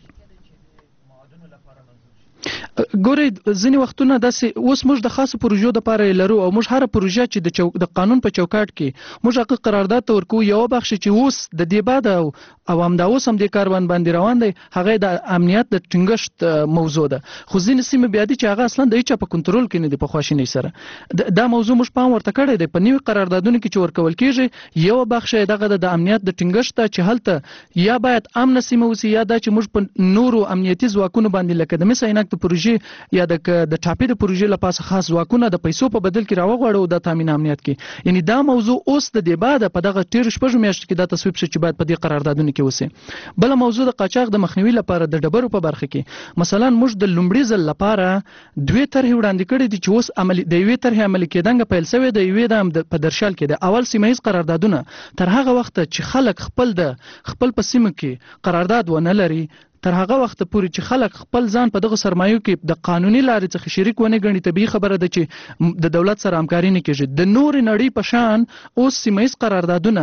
ګورئ ځینې وختونه داسې اوس موږ د خاصو پروژو دپاره لرو او موږ هره پروژه چې د د قانون په چوکاټ کې موږ هغه قرارداد ته ورکوو یوه بخش چې اوس د دې بعد او همدا اوس هم دې کار باندې روان دی هغه د امنیت د ټینګښت موضوع ده، خو ځینې سیمې بیا دي چې هغه اصلا د هیچا په کنټرول کې نه دي په خواشینۍ سره. دا موضوع موږ پام ورته کړی دی په نوي قراردادونو کې چې ورکول کېږي یوه بخش یې دغه د امنیت د ټینګښت ده چې هلته یا باید امنه سیمه اوسي یا دا چې موږ په نورو امنیتي ځواکونو باندې لکه د مس عینک د پروژې یا د د ټاپې د پروژې لپاره خاص ځواکونه د پیسو په بدل کې راوغواړو د تامین امنیت کې. یعنی دا موضوع اوس د دې بعد په دغه تیر شپږ میاشتو کې دا تصویب شي چې باید په دې قراردادونو کې وسی. بل موضوع د قاچاق د مخنیوي لپاره د ډبرو په برخه کې مثلا موږ د لومړي ځل لپاره دوه طرحې وړاندې کړې دي چې اوس عملي د یوې طرحې عملي کېدنګ پیل شوی د یوې د په درشل کې د اول سیمه ییز قراردادونه تر هغه وخت چې خلک خپل د خپل په سیمه کې قرارداد ونه لري تر هغه وخت پورې چې خلک خپل ځان په دغه سرمایو کې د قانوني لارې څخه شریک ونه ګڼي طبیعي خبره ده چې د دولت سره همکاري نه کېږي. د نور نړۍ په شان اوس سیمه ییز قراردادونه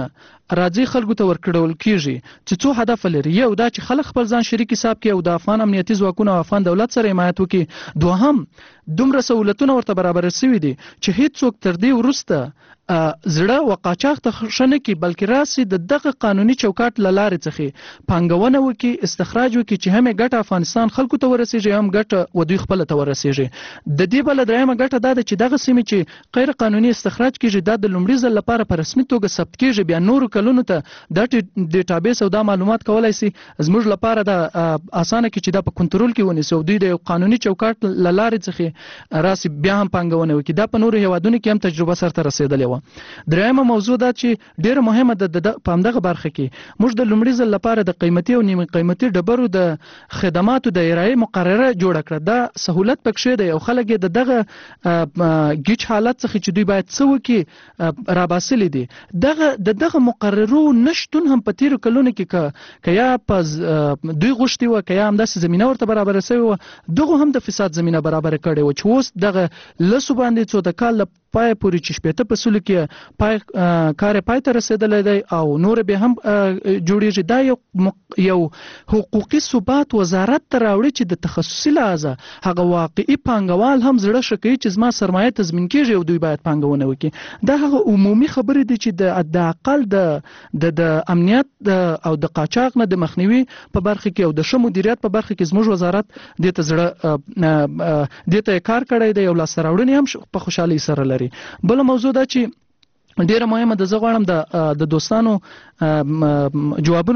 راځي خلکو ته ورکړول کیږي چې څو هدف لري. یو دا چې خلک خپل ځان شریک حساب کړي او د افغان امنیتي ځواکونو او افغان دولت سره حمایت وکړي. دوهم دومره سہولتونه ورته برابر شوي دي چې هیڅوک تر دې وروسته زړه و قاچاق ته خښنه کی بلکې راسي د دغه قانوني چوکاټ لارې څخه پانګونه وکي استخراج وکي چې هم ګټه افغانستان خلکو ته ورسیږي هم ګټه ودوی خپل ته ورسیږي. د دې بل درېمه ګټه دا ده چې دغه سیمه چې غیر قانوني استخراج کیږي دا د لومړي ځل لپاره په رسمي توګه ثبت کیږي. بیا نورو کلونو ته د ډیټابیس او د معلومات کولای شي زموږ لپاره د اسانه کې چې دا په کنټرول کې ونیسي او دوی د قانوني چوکاټ لارې څخه راسي بیا هم پانګونه وکي. دا په نورو هیوادونو کې هم تجربه سره رسیدلې و. درېمه موضوع دا چې ډیره مهمه ده د په همدغه برخه کې موږ د لومړي ځل لپاره د قیمتي او نیمه قیمتي ډبرو د خدماتو د ارائې مقرره جوړه کړه. دا سہولت پکښې دی او خلک د دغه گیج حالت څخه چې دوی باید څه وکړي راباسلي دي. دغه د دغه مقررو نشتون هم په تیرو کلونو کې که یا په دوی غوښتي وه که یا همداسې زمینه ورته برابره شوې وه دغه هم د فساد زمینه برابره کړې وه چې اوس دغه لسو باندې څو د کال پای پورې چې شپېته فصلو کې پای کار پای ته رسیدلی دی او نور به هم جوړیږي. دا یو یو حقوقي ثبات وزارت ته راوړي چې د تخصصي لحاظه هغه واقعي پانګوال هم زړه ښه کوي چې زما سرمایه تضمین کیږي او دوی باید پانګونه وکړي. دا هغه عمومي خبرې دي چې د اقل د د امنیت او د قاچاق نه د مخنیوي په برخه کې او د ښه مدیریت په برخه کې زموږ وزارت دې ته زړه دې ته کار کړی دی او لاسته راوړنې هم په خوشحالۍ سره لري. بل موضوع دا چې ډیره مهمه ده زه غواړم د د دوستانو جوابونه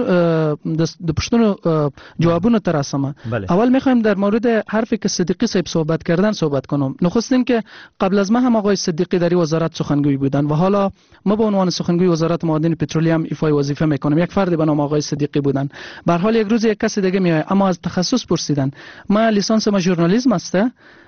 د پوښتنو جوابونه تراسم. اول میخوایم در مورد حرفی که صدیقی صاحب صحبت کردن صحبت کنم. نخستین که قبل از ما هم آقای صدیقی در وزارت سخنگوی بودن و حالا ما به عنوان سخنگوی وزارت معادن پترولیوم ایفای وظیفه میکنم. یک فرد به نام آقای صدیقی بودن. به هر حال یک روز یک کس دیگه میاد اما از تخصص پرسیدن. ما لیسانس ما ژورنالیسم است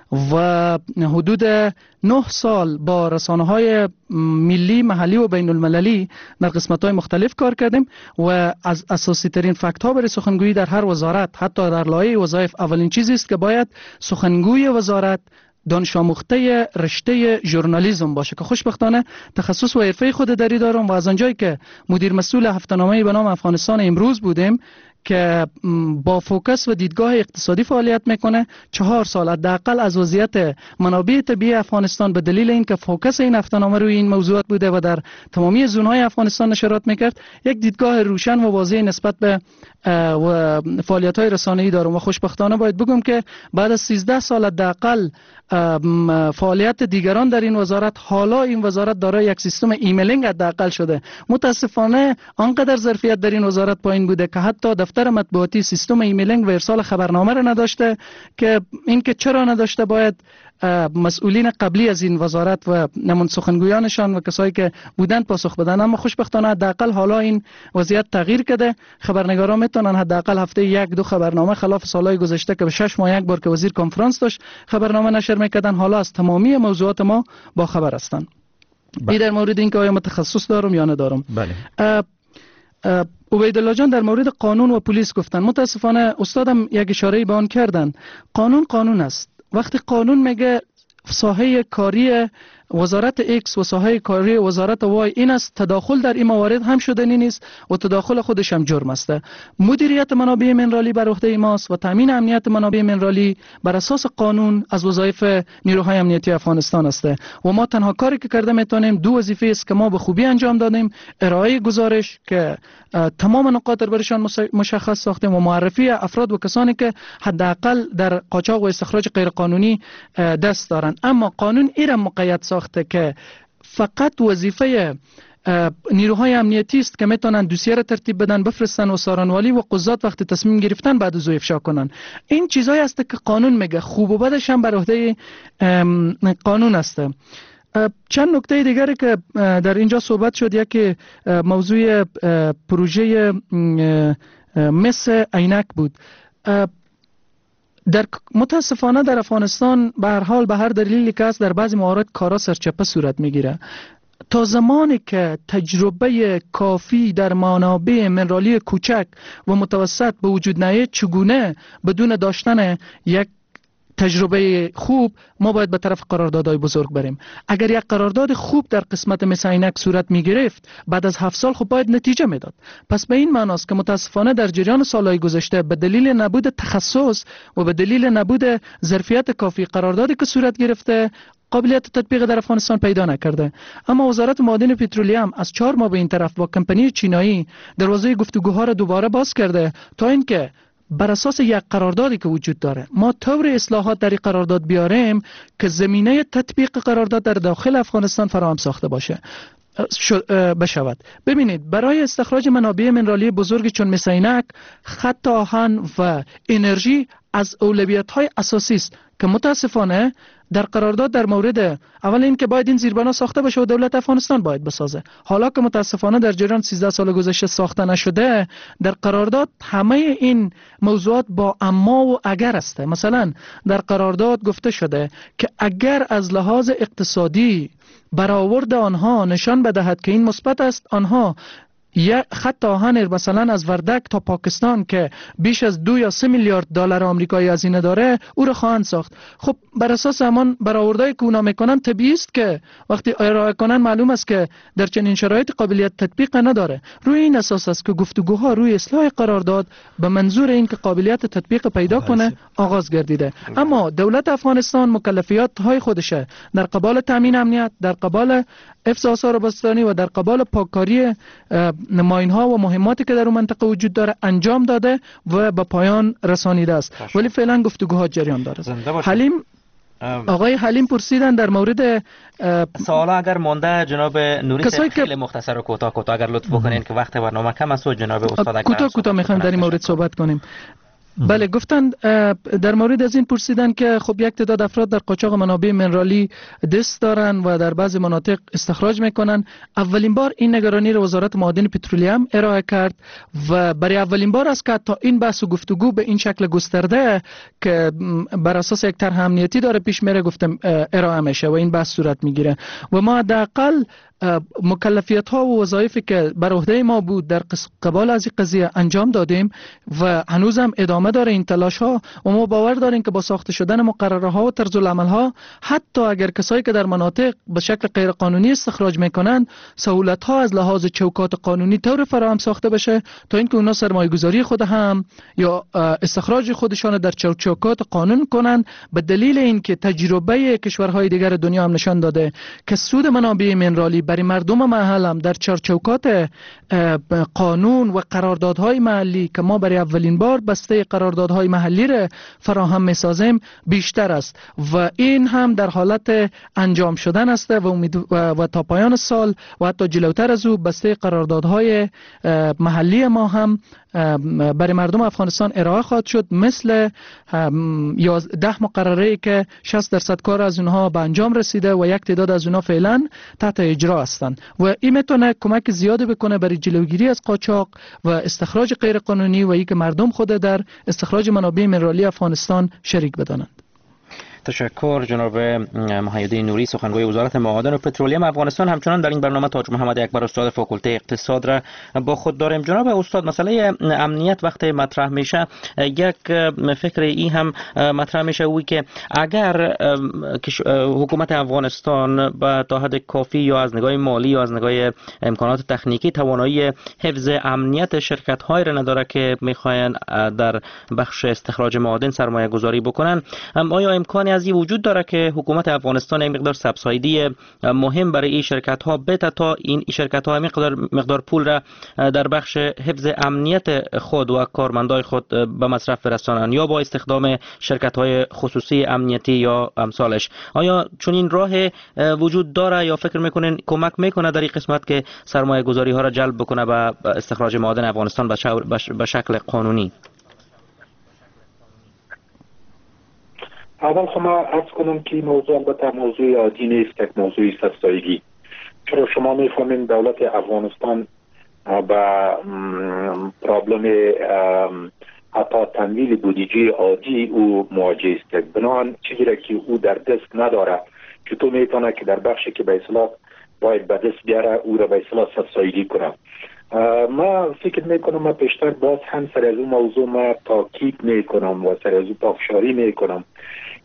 و حدود نه سال با رسانه‌های ملی، محلی و بین المللی در قسمت‌های مختلف کار کردیم و از اساسی ترین فکت‌ها برای سخنگویی در هر وزارت حتی در لایحه وظایف اولین چیزی است که باید سخنگوی وزارت دانش آموخته رشته ژورنالیسم باشه که خوشبختانه تخصص و حرفه خود دری دارم و از آنجایی که مدیر مسئول هفته‌نامه به نام افغانستان امروز بودیم که با فوکس و دیدگاه اقتصادی فعالیت میکنه چهار سال حداقل از وضعیت منابع طبیعی افغانستان به دلیل اینکه فوکس این هفته‌نامه روی این موضوعات بوده و در تمامی زونهای افغانستان نشرات میکرد یک دیدگاه روشن و واضح نسبت به و فعالیت‌های رسانه‌ای دارم و خوشبختانه باید بگم که بعد از سیزده سال حداقل فعالیت دیگران در این وزارت حالا این وزارت دارای یک سیستم ایمیلینگ حداقل شده. متاسفانه آنقدر ظرفیت در این وزارت پایین بوده که حتی دفتر مطبوعاتی سیستم ایمیلینگ و ارسال خبرنامه را نداشته که اینکه چرا نداشته باید مسئولین قبلی از این وزارت و نمون سخنگویانشان و کسایی که بودند پاسخ بدن. اما خوشبختانه حداقل حالا این وضعیت تغییر کرده. خبرنگاران میتونن حداقل هفته یک دو خبرنامه خلاف سالهای گذشته که به شش ماه یک بار که وزیر کنفرانس داشت خبرنامه نشر میکردن حالا از تمامی موضوعات ما با خبر هستند. این در مورد اینکه آیا متخصص دارم یا ندارم. بله. عبیدالله جان در مورد قانون و پلیس گفتن. متاسفانه استادم یک اشاره به آن کردن. قانون قانون است. وقتی قانون میگه ساحه کاری وزارت ایکس و ساحه کاری وزارت وای این است، تداخل در این موارد هم شدنی نیست و تداخل خودش هم جرم است. مدیریت منابع منرالی بر عهده ماست و تامین امنیت منابع منرالی بر اساس قانون از وظایف نیروهای امنیتی افغانستان است و ما تنها کاری که کرده میتونیم دو وظیفه است که ما به خوبی انجام دادیم: ارائه گزارش که تمام نقاط برشان مشخص ساختیم و معرفی افراد و کسانی که حداقل در قاچاق و استخراج غیرقانونی دست دارند. اما قانون ایرا مقید ساخته که فقط وظیفه نیروهای امنیتی است که میتونن دوسیه را ترتیب بدن، بفرستن و سارنوالی و قضات وقتی تصمیم گرفتن بعد از او افشا کنن. این چیزایی است که قانون میگه. خوب و بدش هم بر عهده قانون است. چند نکته دیگری که در اینجا صحبت شد، یکی موضوع پروژه مس عینک بود. در متاسفانه در افغانستان به هر حال به هر دلیلی که است در بعضی موارد کارا سرچپه صورت میگیره. تا زمانی که تجربه کافی در منابع منرالی کوچک و متوسط به وجود نیاید، چگونه بدون داشتن یک تجربه خوب، ما باید به طرف قراردادهای بزرگ بریم. اگر یک قرارداد خوب در قسمت مثل عینک صورت می گرفت، بعد از هفت سال خب باید نتیجه میداد. پس به این معناست که متاسفانه در جریان سالهای گذشته به دلیل نبود تخصص و به دلیل نبود ظرفیت کافی قراردادی که صورت گرفته قابلیت تطبیق در افغانستان پیدا نکرده. اما وزارت معادن و پترولیم از چهار ماه به این طرف با کمپانی چینایی دروازه گفتگوها را دوباره باز کرده تا اینکه بر اساس یک قراردادی که وجود داره ما طور اصلاحات در این قرارداد بیاریم که زمینه تطبیق قرارداد در داخل افغانستان فراهم ساخته باشه بشود. ببینید، برای استخراج منابع منرالی بزرگی چون مثل عینک، خط آهن و انرژی از اولویت‌های اساسی است که متاسفانه در قرارداد در مورد اول این که باید این زیربنا ساخته بشه و دولت افغانستان باید بسازه. حالا که متاسفانه در جریان سیزده سال گذشته ساخته نشده، در قرارداد همه این موضوعات با اما و اگر است. مثلا در قرارداد گفته شده که اگر از لحاظ اقتصادی برآورد آنها نشان بدهد که این مثبت است، آنها یک خط آهن مثلا از وردک تا پاکستان که بیش از دو یا سه میلیارد دلار آمریکایی هزینه داره او را خواهند ساخت. خب بر اساس همان برآوردهایی که اونا میکنن طبیعی است که وقتی ارائه کنن معلوم است که در چنین شرایط قابلیت تطبیق نداره. روی این اساس است که گفتگوها روی اصلاح قرارداد به منظور این که قابلیت تطبیق پیدا کنه آغاز گردیده. اما دولت افغانستان مکلفیات های خودشه در قبال تامین امنیت، در قبال حفظ آثار باستانی و در قبال پاککاری ماین ها و مهماتی که در اون منطقه وجود داره انجام داده و به پایان رسانیده است. ولی فعلا گفتگوها جریان داره. حلیم آقای حلیم پرسیدن در مورد سوالا اگر مانده جناب نوری صاحب خیلی مختصر و کوتاه کوتاه اگر لطف بکنین که وقت برنامه کم است و جناب استاد اگر کوتاه کوتاه میخوایم در این مورد صحبت کنیم. بله، گفتن در مورد از این پرسیدن که خب یک تعداد افراد در قاچاق منابع منرالی دست دارن و در بعضی مناطق استخراج میکنن. اولین بار این نگرانی را وزارت معادن پترولیم ارائه کرد و برای اولین بار است که تا این بحث و گفتگو به این شکل گسترده که بر اساس یک طرح امنیتی داره پیش میره گفتم ارائه میشه و این بحث صورت میگیره و ما حداقل مکلفیت ها و وظایفی که بر عهده ما بود در قبال از این قضیه انجام دادیم و هنوزم ادامه داره این تلاش ها و ما باور داریم که با ساخته شدن مقرره ها و طرز العمل ها حتی اگر کسایی که در مناطق به شکل غیر قانونی استخراج میکنن سهولت ها از لحاظ چوکات قانونی طور فراهم ساخته بشه تا اینکه اونا سرمایه گذاری خود هم یا استخراج خودشان در چوکات قانون کنن. به دلیل اینکه تجربه کشورهای دیگر دنیا هم نشان داده که سود منابع منرالی برای مردم محل هم در چارچوکات قانون و قراردادهای محلی که ما برای اولین بار بسته قراردادهای محلی را فراهم می‌سازیم بیشتر است و این هم در حالت انجام شدن است و, و, و تا پایان سال و حتی جلوتر از او بسته قراردادهای محلی ما هم برای مردم افغانستان ارائه خواهد شد، مثل ده مقرره که شصت درصد کار از اونها به انجام رسیده و یک تعداد از اونها فعلا تحت اجرا هستند و این میتونه کمک زیادی بکنه برای جلوگیری از قاچاق و استخراج غیر قانونی و اینکه مردم خود در استخراج منابع منرالی افغانستان شریک بدانند. تشکر جناب محیدین نوری، سخنگوی وزارت معادن و پترولیم افغانستان. همچنان در این برنامه تاج محمد اکبر استاد فاکولته اقتصاد را با خود داریم. جناب استاد، مسئله امنیت وقتی مطرح میشه یک فکر ای هم مطرح میشه وی که اگر حکومت افغانستان به تا حد کافی یا از نگاه مالی یا از نگاه امکانات تکنیکی توانایی حفظ امنیت شرکت های را نداره که میخواین در بخش استخراج معادن سرمایه گذاری بکنن، آیا امکانی از این وجود داره که حکومت افغانستان یک مقدار سبسایدی مهم برای این شرکت ها بده تا این شرکت ها مقدار مقدار پول را در بخش حفظ امنیت خود و کارمندای خود به مصرف برسانند یا با استخدام شرکت های خصوصی امنیتی یا امثالش؟ آیا چون این راه وجود داره یا فکر میکنین کمک میکنه در این قسمت که سرمایه گذاری ها را جلب بکنه به استخراج معادن افغانستان به شکل قانونی؟ اول خب ما عرض کنم که موضوع البته موضوع عادی نیست، یک موضوع سبسایدی. چرا شما میفهمین دولت افغانستان با پرابلم حتی تمویل بودجه عادی او مواجه است. بنابراین چیزی را که او در دست نداره چطور میتونه که در بخشی که به اصطلاح باید به دست بیاره او را به اصطلاح سبسایدی کنه. ما فکر میکنم ما پیشتر باز هم سر از اون موضوع ما تاکید میکنم و سر از اون پافشاری میکنم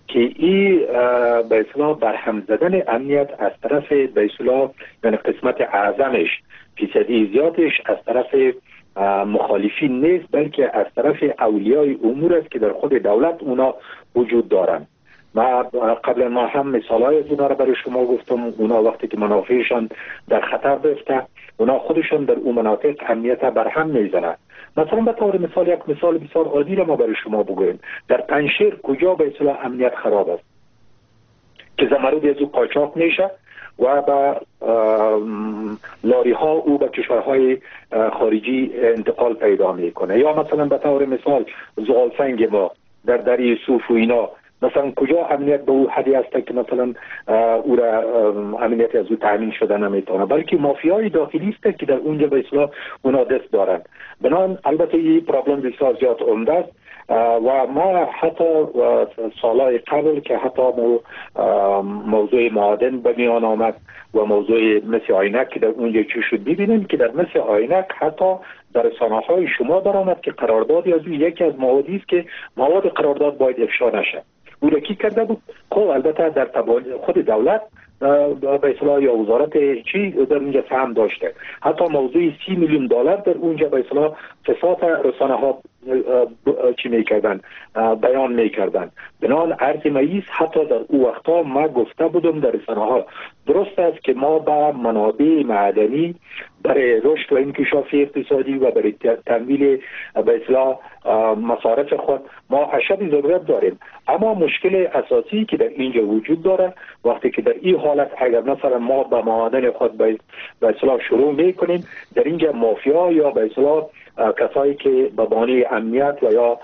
که این به اصطلاح برهم زدن امنیت از طرف به اصطلاح یعنی قسمت اعظمش فیصدی زیادش از طرف مخالفین نیست، بلکه از طرف اولیای امور است که در خود دولت اونا وجود دارند. ما قبل ما هم مثالای از اونا را برای شما گفتم. اونا وقتی که منافعشان در خطر بیفته اونا خودشان در اون مناطق امنیت برهم میزنند. مثلا به طور مثال یک مثال بسیار عادی را ما برای شما بگویم. در پنجشیر کجا به اصطلاح امنیت خراب است که زمرد از او قاچاق میشه و با لاری ها او به کشورهای خارجی انتقال پیدا میکنه. یا مثلا به طور مثال زغالسنگ ما در دری صوف و اینا، مثلا کجا امنیت به او حدی است که مثلا او را امنیت از او تامین شده نمیتونه، بلکه مافیای داخلی است که در اونجا به اصطلاح اونا دست دارن. بنان البته این پرابلم بسیار زیاد عمده است و ما حتی سالهای قبل که حتی موضوع معادن به میان آمد و موضوع مثل عینک که در اونجا چی شد ببینیم که در مثل عینک حتی در رسانه‌های شما برآمد که قراردادی از او یکی از موادی است که مواد قرارداد باید افشا نشه. او را کی کرده بود؟ خب البته در خود دولت به اصطلاح یا وزارت چی در اونجا سهم داشته. حتی موضوع سی میلیون دلار در اونجا به اصطلاح فساد رسانه ها چی میکردن بیان میکردن. بنان عرض ماییست حتی در او وقتا ما گفته بودم در رسانه ها درست است که ما با منابع معدنی برای رشد و انکشاف اقتصادی و برای تمویل به اصطلاح مصارف خود ما اشد ضرورت داریم، اما مشکل اساسی که در اینجا وجود داره وقتی که در این حالت اگر مثلا ما با معادن خود به اصطلاح شروع میکنیم، در اینجا مافیا یا به اصطلاح کسایی که به بهانه امنیت و یا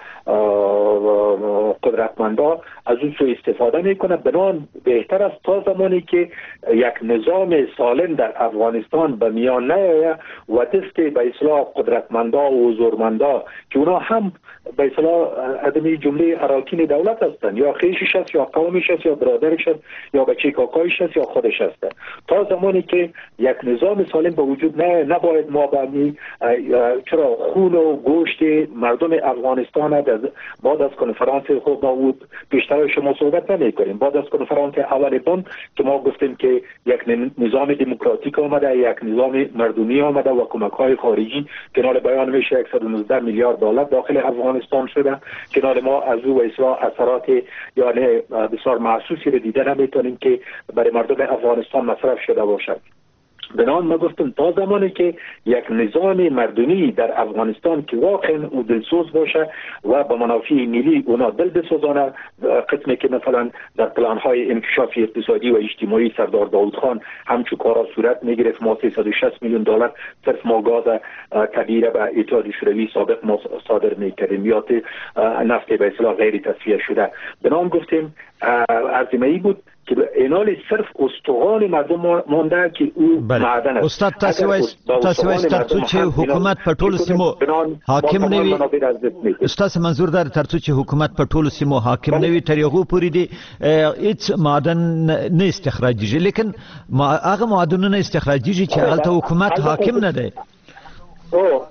قدرتمندا از اون سوء استفاده میکنه. بنان بهتر است تا زمانی که یک نظام سالم در افغانستان به میان نیاید و دست به اصطلاح قدرتمندا و حضورمندا که اونا هم به اصطلاح ادمی جمله اراکین دولت هستند، یا خیشش است یا قومش است یا برادرش است یا بچه کاکایش است یا خودش است، تا زمانی که یک نظام سالم به وجود نه نباید ما به چرا خون و گوشت مردم افغانستان از بعد از کنفرانس خود با بیشتر شما صحبت نمی کنیم. بعد از کنفرانس اول بن که ما گفتیم که یک نظام دموکراتیک آمده، یک نظام مردمی آمده و کمک‌های خارجی کنار بیان میشه صد و نوزده میلیارد دلار داخل افغانستان شده، کنار ما از او اصلاح اثرات یعنی بسیار محسوسی رو دیده نمیتونیم که برای مردم افغانستان مصرف شده باشد. بنان ما گفتم تا زمانی که یک نظام مردمی در افغانستان که واقعا او دلسوز باشه و به منافع ملی اونا دل بسوزانه، قسمی که مثلا در پلان‌های انکشاف اقتصادی و اجتماعی سردار داود خان همچون کارا صورت میگرفت. ما سیصد و شصت میلیون دلار صرف ما گاز طبیعی به اتحاد شوروی سابق ما صادر میکردیم یا نفت به اصطلاح غیر تصفیه شده. بنان گفتیم عزیمه‌ای بود که اینال صرف استوان مردم مونده که او معدن است. استاد تاسو وایس ترڅو چې حکومت په ټولو سیمو حاکم نه وي، استاد منظور در ترڅو چې حکومت په ټولو سیمو حاکم نه وي تر یو پورې دی هیڅ معدن نه استخراجیږي، لیکن هغه معدنونه استخراجیږي چې هلته حکومت حاکم نه دی. او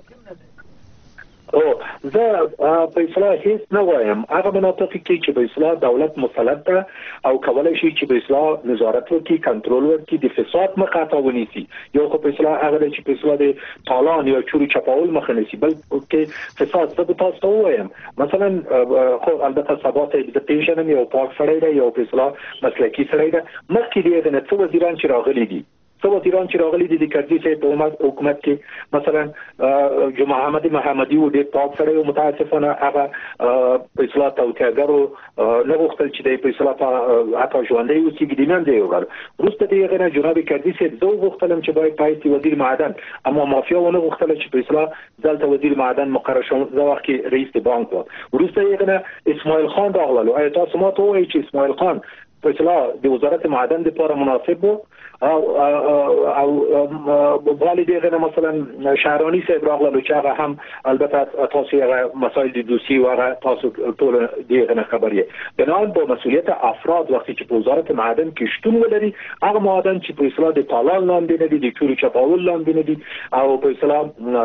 او زه په اصطلاح هیڅ نه وایم. هغه مناطقي کې چې په اصطلاح دولت مسلط ده او کولای شي چې په اصطلاح نظارت وکړي، کنټرول وکړي، د فساد مخه تا ونیسي. یو خو په اصطلاح هغه چې په اصطلاح د تالان یا چوري چپاول مخه نیسي، بلکې فساد زه به تاسو وایم. مثلا خو البته ثبات د پیژنم یو پاک سړی دی، یو په اصطلاح مسلکي سړی دی. مخکې دې نه څو وزیران چې راغلي دي سو ایران چې راغلي دي د کړدي سه حکومت کې مثلا جو محمد محمدي و د پاک سره او متاسفانه هغه په اصلاح توتیاګرو نه وختل چې د په اصلاح حتی ژوندۍ او چې ګډینان دی وګړ روسته دی غنه جناب کړدي سه زو وختلم چې باید پایتي وزیر معدن، اما مافیا ونه وختل چې په اصلاح دلته وزیر معدن مقرر شو زو وخت کې رئیس بانک و روسته غنه اسماعیل خان راغله. آیا تاسو ما ته وایي چې اسماعیل خان په اصلاح د وزارت معدن لپاره مناسب وو او او والي دغه مثلا شهرانی صاحب راغله چې هغه هم البته تاسو هغه مسائل د دوسی او هغه تاسو ټول دغه خبريه بنان با مسئولیت افراد وقتی چې په وزارت معدن کې شتون ولري هغه معدن چې په اصطلاح د تالان لاندې نه دي د چوري چپاول لاندې نه دي او په اصطلاح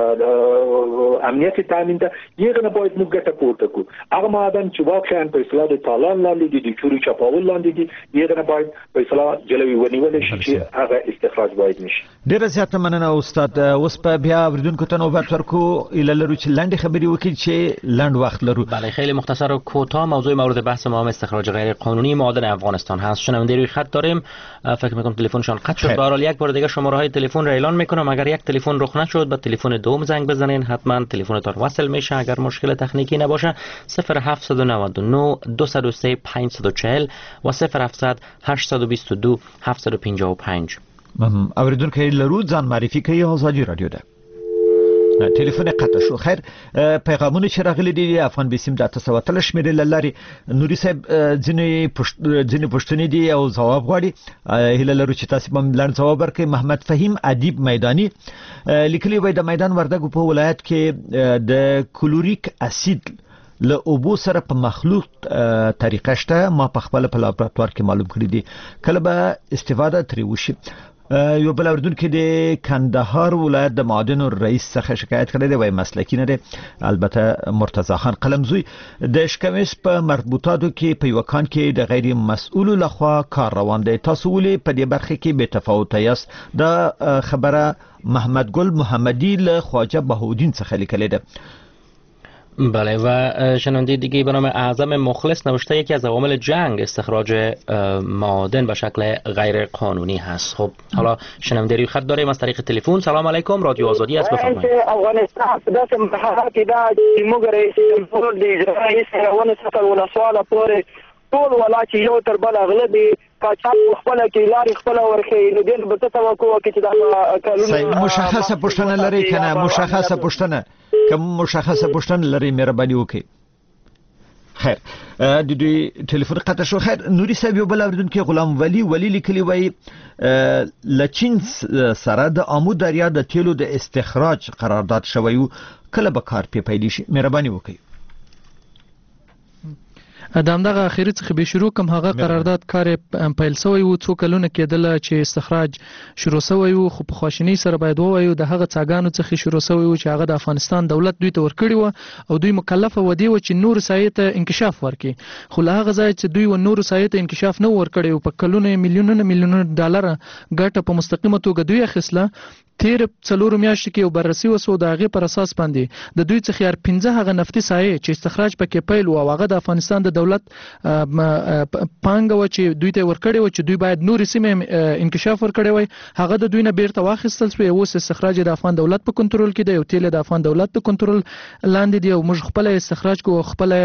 امنیت تامین ته یغه نه باید موږ ګټه پورته کو هغه معدن چې واقعا په اصطلاح د تالان لاندې دي د چوري چپاول لاندې دي یغه نه باید په اصطلاح جلوي ونیول شي چې هغه استخراج باید نشي. ډیره زیاته مننه استاد. اوس په بیا اوریدونکو ته نوبت ورکو اله لرو چې لاندې خبري وکړي چې لاند وخت لرو. بله خیلی مختصر و کوتاه. موضوع مورد بحث ما هم استخراج غیر قانونی معادن افغانستان هست. شنونده روی خط داریم، فکر میکنم تلفنشان قطع شد. به هر حال یک بار دیگه شماره های تلفن را اعلان میکنم، اگر یک تلفن رخ نشد به تلفن دوم زنگ بزنین، حتما تلفنتون وصل میشه. اگر مشکل تکنیکی نباشه صفر هفت نه نه دو صفر سه پنج چهار صفر و صفر هفت هشت دو دو هفت پنج پنج. اوریدونکو لرو ځان معرفي کوي آزادي رادیو ده. تلفن قطع شو. خیر پیغامونه چې راغلي دي افغان بیسیم د تاسو وتل شمیرې لاري نوري صاحب ځنې ځنې پښتنې دي او جواب غواړي. هله لرو چې تاسو هم لاند جواب ورکړئ. محمد فهیم ادیب میدانی لیکلي وای د میدان وردګو په ولایت کې د کلوریک اسید له اوبو سره په مخلوط طریقه شته. ما په خپل په لابراتوار کې معلوم کړی دي کله به استفاده ترې وشي. یو بل اوریدونکو د کندهار ولایت د معادنو رئیس څخه شکایت کړی دی، وای مسلکی نه دی. البته مرتضی خان قلمزوی د شکمس په مربوطاتو کې په یو کان کې د غیر مسؤل لخوا کار روان دی. تاسو ولې په دې برخه کې بې تفاوت یاست؟ دا خبره محمد گل محمدی له خواجه بهودین څخه لیکلې ده. بله و شنونده دیگه به نام اعظم مخلص نوشته یکی از عوامل جنگ استخراج معادن به شکل غیر قانونی هست. خب حالا شنونده روی خط داریم از طریق تلفن. سلام علیکم، رادیو آزادی است، بفرمایید. افغانستان په داسې مرحله کې دا چې موږ رئیس جمهور د اجرایي سرونه څخه ولسواله پورې ټول ولا چې یو تر بل اغلبي قاچاق خپل کې لاري خپل ورخې نو دین به توقع وکړي چې دا کلونه مشخصه پښتنه لري کنه مشخصه پښتنه کوم مشخصه پښتنه لري مهرباني وکړي. خیر د دې ټلیفون قطع شو. خیر نوري صاحب یو بل اوریدونکو غلام ولی ولی لیکلی وای لچین سره د آمو دریا د تیلو د استخراج قرارداد شوی کله به کار پی پیل شي مهرباني وکړي. د همدغه اخیری څخه به شروع کوم هغه قرارداد کار پیل شوی و څو کلونه کېدل چې استخراج شروع شوی و، خو په خواشینی سره باید ووایو د هغه څاګانو څخه شروع شوی و چې هغه د افغانستان دولت دوی ته ورکړی و او دوی مکلف و دی و چې نور سایت انکشاف ورکړي. خو له هغه ځای چې دوی و نور سایت انکشاف نه ورکړي او په کلونه میلیونونه میلیونونه ډالر ګټه په مستقیمه توګه دوی اخیسله. تیر څلور میاشتې کې یو بررسي وسو د هغې پر اساس باندې د دوی څخه یار پنځه هغه نفتي سایې چې استخراج پکې پیل و او هغه د افغانستان د دولت پانګه و چې دوی ته ورکړی و چې دوی باید نورې سیمې انکشاف ورکړی وای هغه د دوی نه بیرته واخیستل شوی. اوس استخراج د افغان دولت په کنټرول کې دی او تیل د افغان دولت په کنټرول لاندې دی او موږ خپل استخراج کو خپل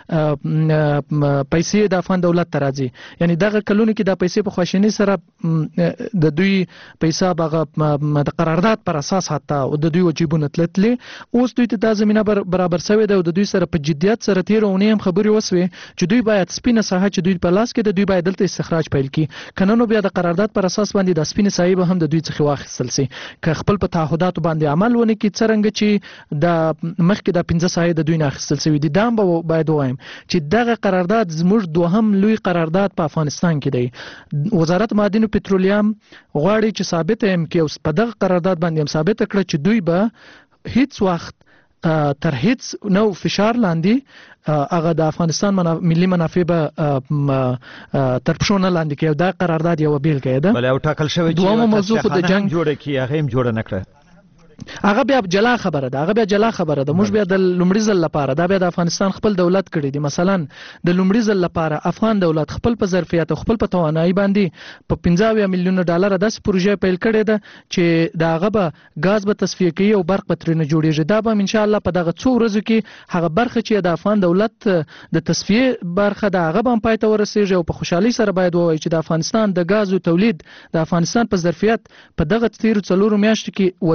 پیسې د افغان دولت ته راځي. یعنی دغه کلونه کې د پیسې په خواشینی سره د دوی پیسې هغه قرارداد پر اساس حتی او د دوی وجیبونه تلتلې. اوس دوی ته د زمينه برابر شوی دی او د دوی سره په جديت سره تیرونه هم خبري وسوي چې دوی باید سپینه ساحه چې دوی په لاس کې د دوی باید دلته استخراج پیل کړي. کنه نو بیا د قرارداد پر اساس باندې د سپینه ساحه به هم د دوی څخه واخیستل سي که خپل په تعهداتو باندې عمل ونه کړي څنګه چې د مخکې د پنځه ساحه د دوی نه اخیستل سوي دي. دا به باید وایم چې دغه قرارداد زموږ دوهم لوی قرارداد په افغانستان کې دی. وزارت معدن او پټرولیم غواړي چې ثابت هم کې اوس په دغه قرارداد باندې هم ثابت کړ چې دوی به هیڅ وخت تر هیڅ نو فشار لاندې هغه د افغانستان مناف... ملي منافع به تر پښو نه لاندې کوي. دا قرارداد یو بیلګه ده. بل او ټاکل شوی چې دوه موضوع خو د جنگ جوړه کی هغه هم جوړه نکړه. هغه بیا جلا خبره ده هغه بیا جلا خبره ده. موږ بیا د لومړي ځل لپاره دا بیا د افغانستان خپل دولت کړی دی. مثلا د لومړي ځل لپاره افغان دولت خپل په ظرفیت او خپل په توانایي باندې په پنځه میلیون ډالر داسې پروژه پیل کړې ده چې دا هغه به غاز به تصفیه کوي او برق به ترې نه جوړیږي. دا به ان شاء الله په دغه څو ورځو کې هغه برخه چې د افغان دولت د تصفیه برخه ده هغه به پای ته ورسیږي او په خوشحالي سره باید ووایي چې د افغانستان د غاز او تولید د افغانستان په ظرفیت په دغه تیر څلور میاشتو کې و دوه برابر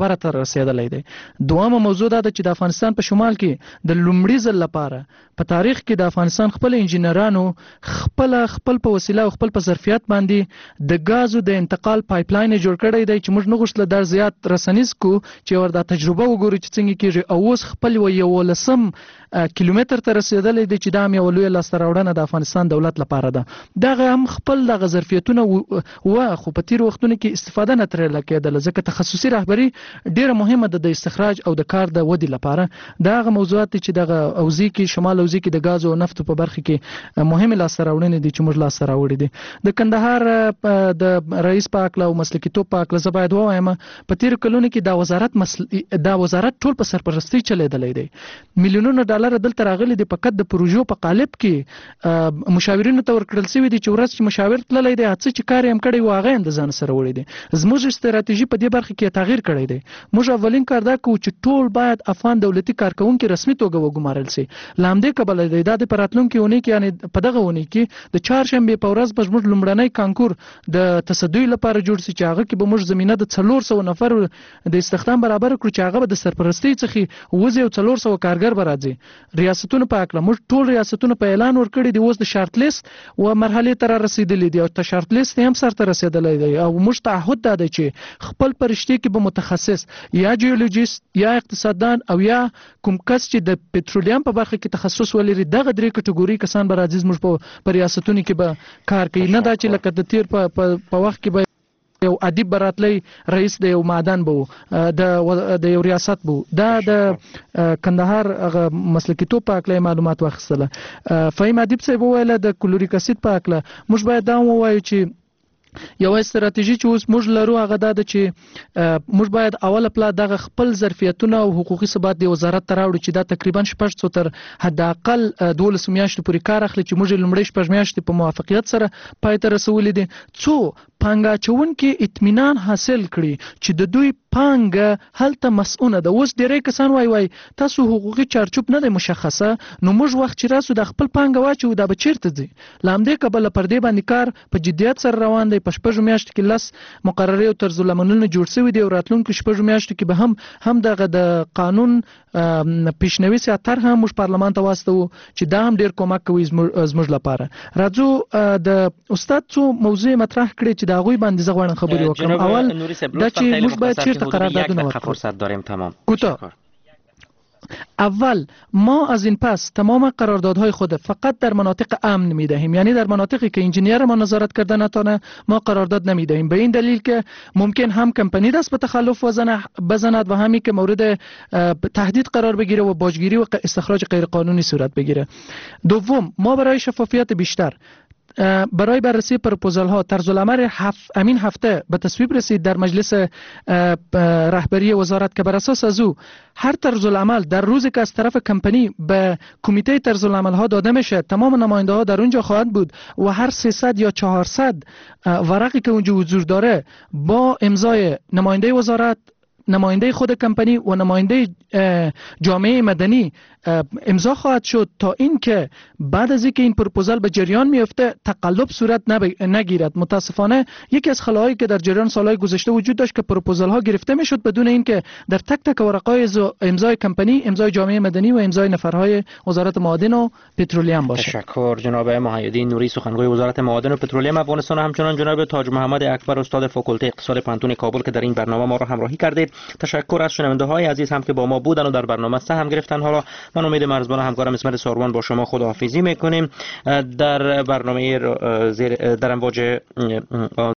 برابر ته رسیدلی دی. دوامه موضوع دا ده چې د افغانستان په شمال کې د لومړي ځل لپاره په تاریخ کې د افغانستان خپل انجینرانو خپل خپل په وسیله او خپل په ظرفیت باندې د غازو د انتقال پایپلاین جوړ کړی دی چې موږ نه غوښتل در زیات رسنیز کو چې وردا تجربه وګورو چې څنګه کېږي او اوس خپل یو لسم کیلومتر ته رسیدلی دی چې دا هم یو لویه لاسته راوړنه د افغانستان دولت لپاره ده. دغه هم خپل دغه ظرفیتونه و خو په تیرو وختونو کې استفاده نه ترې کېدله ځکه تخصصي رهبري ډیره مهمه ده د استخراج او د کار د ودې لپاره. دا هغه موضوعات دي چې دغه اوزي کې شمال اوزي کې د غاز او نفت په برخه کې مهمه لاسته راوړنې دي چې موږ لاسته راوړې دي. د کندهار د رئیس پاک له مسلکیتوب پاک له زباید وایم په تیرو کلونو کې دا وزارت مسل... دا وزارت ټول په سرپرستی چلیدلی دی. میلیونونه ډالر دلته راغلي دي فقط د پروژو په قالب کې مشاورینو ته ورکړل شوی دي چې ورځ چې مشاور تللی دی هڅه چې کار یې هم کړی و هغه هم د ځان سره وړی دی. زموږ استراتیژي په دې برخه کې تغییر کړی دی. موږ اولین کار دا کوو چې ټول باید افغان دولتي کارکونکي رسمي توګه وګمارل شي. له همدې کبله دی دا د په راتلونکي اونۍ کې یعنې په دغه اونۍ کې د چهارشنبې په ورځ به زموږ لومړنی کانکور د تصدۍ لپاره جوړ شي چې هغه کې به موږ زمینه د څلور سوه نفر د استخدام برابر کړو چې هغه به د سرپرستۍ څخه وځي او څلور سوه کارګر به راځي. ریاستونو په هکله موږ ټول ریاستونو په اعلان ورکړی دی اوس د شارټ لیست و مرحلې ته رسیدلی دی او ته شارټ لیست هم سرته رسیدلی دی او موږ تعهد دا دی چې خپل پرشتي کې به متخصص یا جیولوژیست یا اقتصاددان او یا کوم کس چې د پټرولیم په برخه کې تخصص ولري دغه درې کټګوري کسان به راځي موږ په ریاستونو کې به کار کوي. نه دا چې لکه د تیر په وخت کې به یو ادیب براتلی رئیس د یو معدن بو د د یو ریاست بو دا د کندهار مسلکیتوب په اړه معلومات واخیستله. فهیم ادیب صاحب وویل د کلوریک اسید په اړه موږ باید دا ووایو چې یو استراتیژي چې اوس موږ لرو هغه دا ده چې موږ باید اول پلا دغه خپل ظرفیتونه او حقوقي ثبات د وزارت ته راوړو چې دا تقریبا شپږ سوه تر حد اقل دولس میاشتې پورې کار اخلي چې موږ لومړی شپږ میاشتې په موافقیت سره پای ته رسولي دي څو پانګه اچوونکي اطمینان حاصل کړي چې د دوی پانګه هلته مسؤونه ده. اوس ډېری کسان وایي وایي تاسو حقوقي چارچوب نه دی مشخصه نو موږ وخت چې راسو د خپل پانګه واچو دا به چیرته ځي. له همدې کبله پر دې باندې کار په جدیت سره روان دی. په شپږو میاشتو کې لس مقررې او طرزالعملونه جوړ شوي دي او راتلونکو شپږو میاشتو کې به هم هم دغه د قانون پیشنویسي طرح هم موږ پارلمان ته واستوو چې دا هم ډېر کومک کوي زموږ لپاره. راځو د استاد څو موضوع مطرح کړي چې د هغوی باندې زه غواړم خبرې وکړم. اول دا چې موږ باید چیرته قراردادونه ورکړو. فرصت داریم تمام. کوتاه اول ما از این پس تمام قراردادهای خود فقط در مناطق امن میدهیم، یعنی در مناطقی که انجینیر ما نظارت کرده نتانه ما قرارداد نمیدهیم، به این دلیل که ممکن هم کمپانی دست به تخلف بزند و همی که مورد تهدید قرار بگیره و باجگیری و استخراج غیرقانونی صورت بگیره. دوم ما برای شفافیت بیشتر برای بررسی پروپوزال ها طرزالعمل هف امین هفته به تصویب رسید در مجلس رهبری وزارت که بر اساس از او هر طرزالعمل در روزی که از طرف کمپانی به کمیته طرزالعمل ها داده میشه تمام نماینده ها در اونجا خواهند بود و هر سیصد یا چهارصد ورقی که اونجا حضور داره با امضای نماینده وزارت، نماینده خود کمپانی و نماینده جامعه مدنی امضا خواهد شد تا اینکه بعد از اینکه این پروپوزال به جریان میفته تقلب صورت نگیرد. متاسفانه یکی از خلاهایی که در جریان سالهای گذشته وجود داشت که پروپوزال ها گرفته میشد بدون اینکه در تک تک ورقای امضای کمپانی، امضای جامعه مدنی و امضای نفرهای وزارت معادن و پترولیم باشه. تشکر جناب محی‌الدین نوری سخنگوی وزارت معادن و پترولیم افغانستان، همچنان جناب تاج محمد اکبر استاد فاکولته اقتصاد پانتون کابل که در این برنامه ما را همراهی کردید. تشکر از شنونده های عزیز هم که با ما بودن و در برنامه سهم گرفتن. حالا من امید مرزبان همکارم اسمت ساروان با شما خداحافظی میکنیم. در برنامه در امواج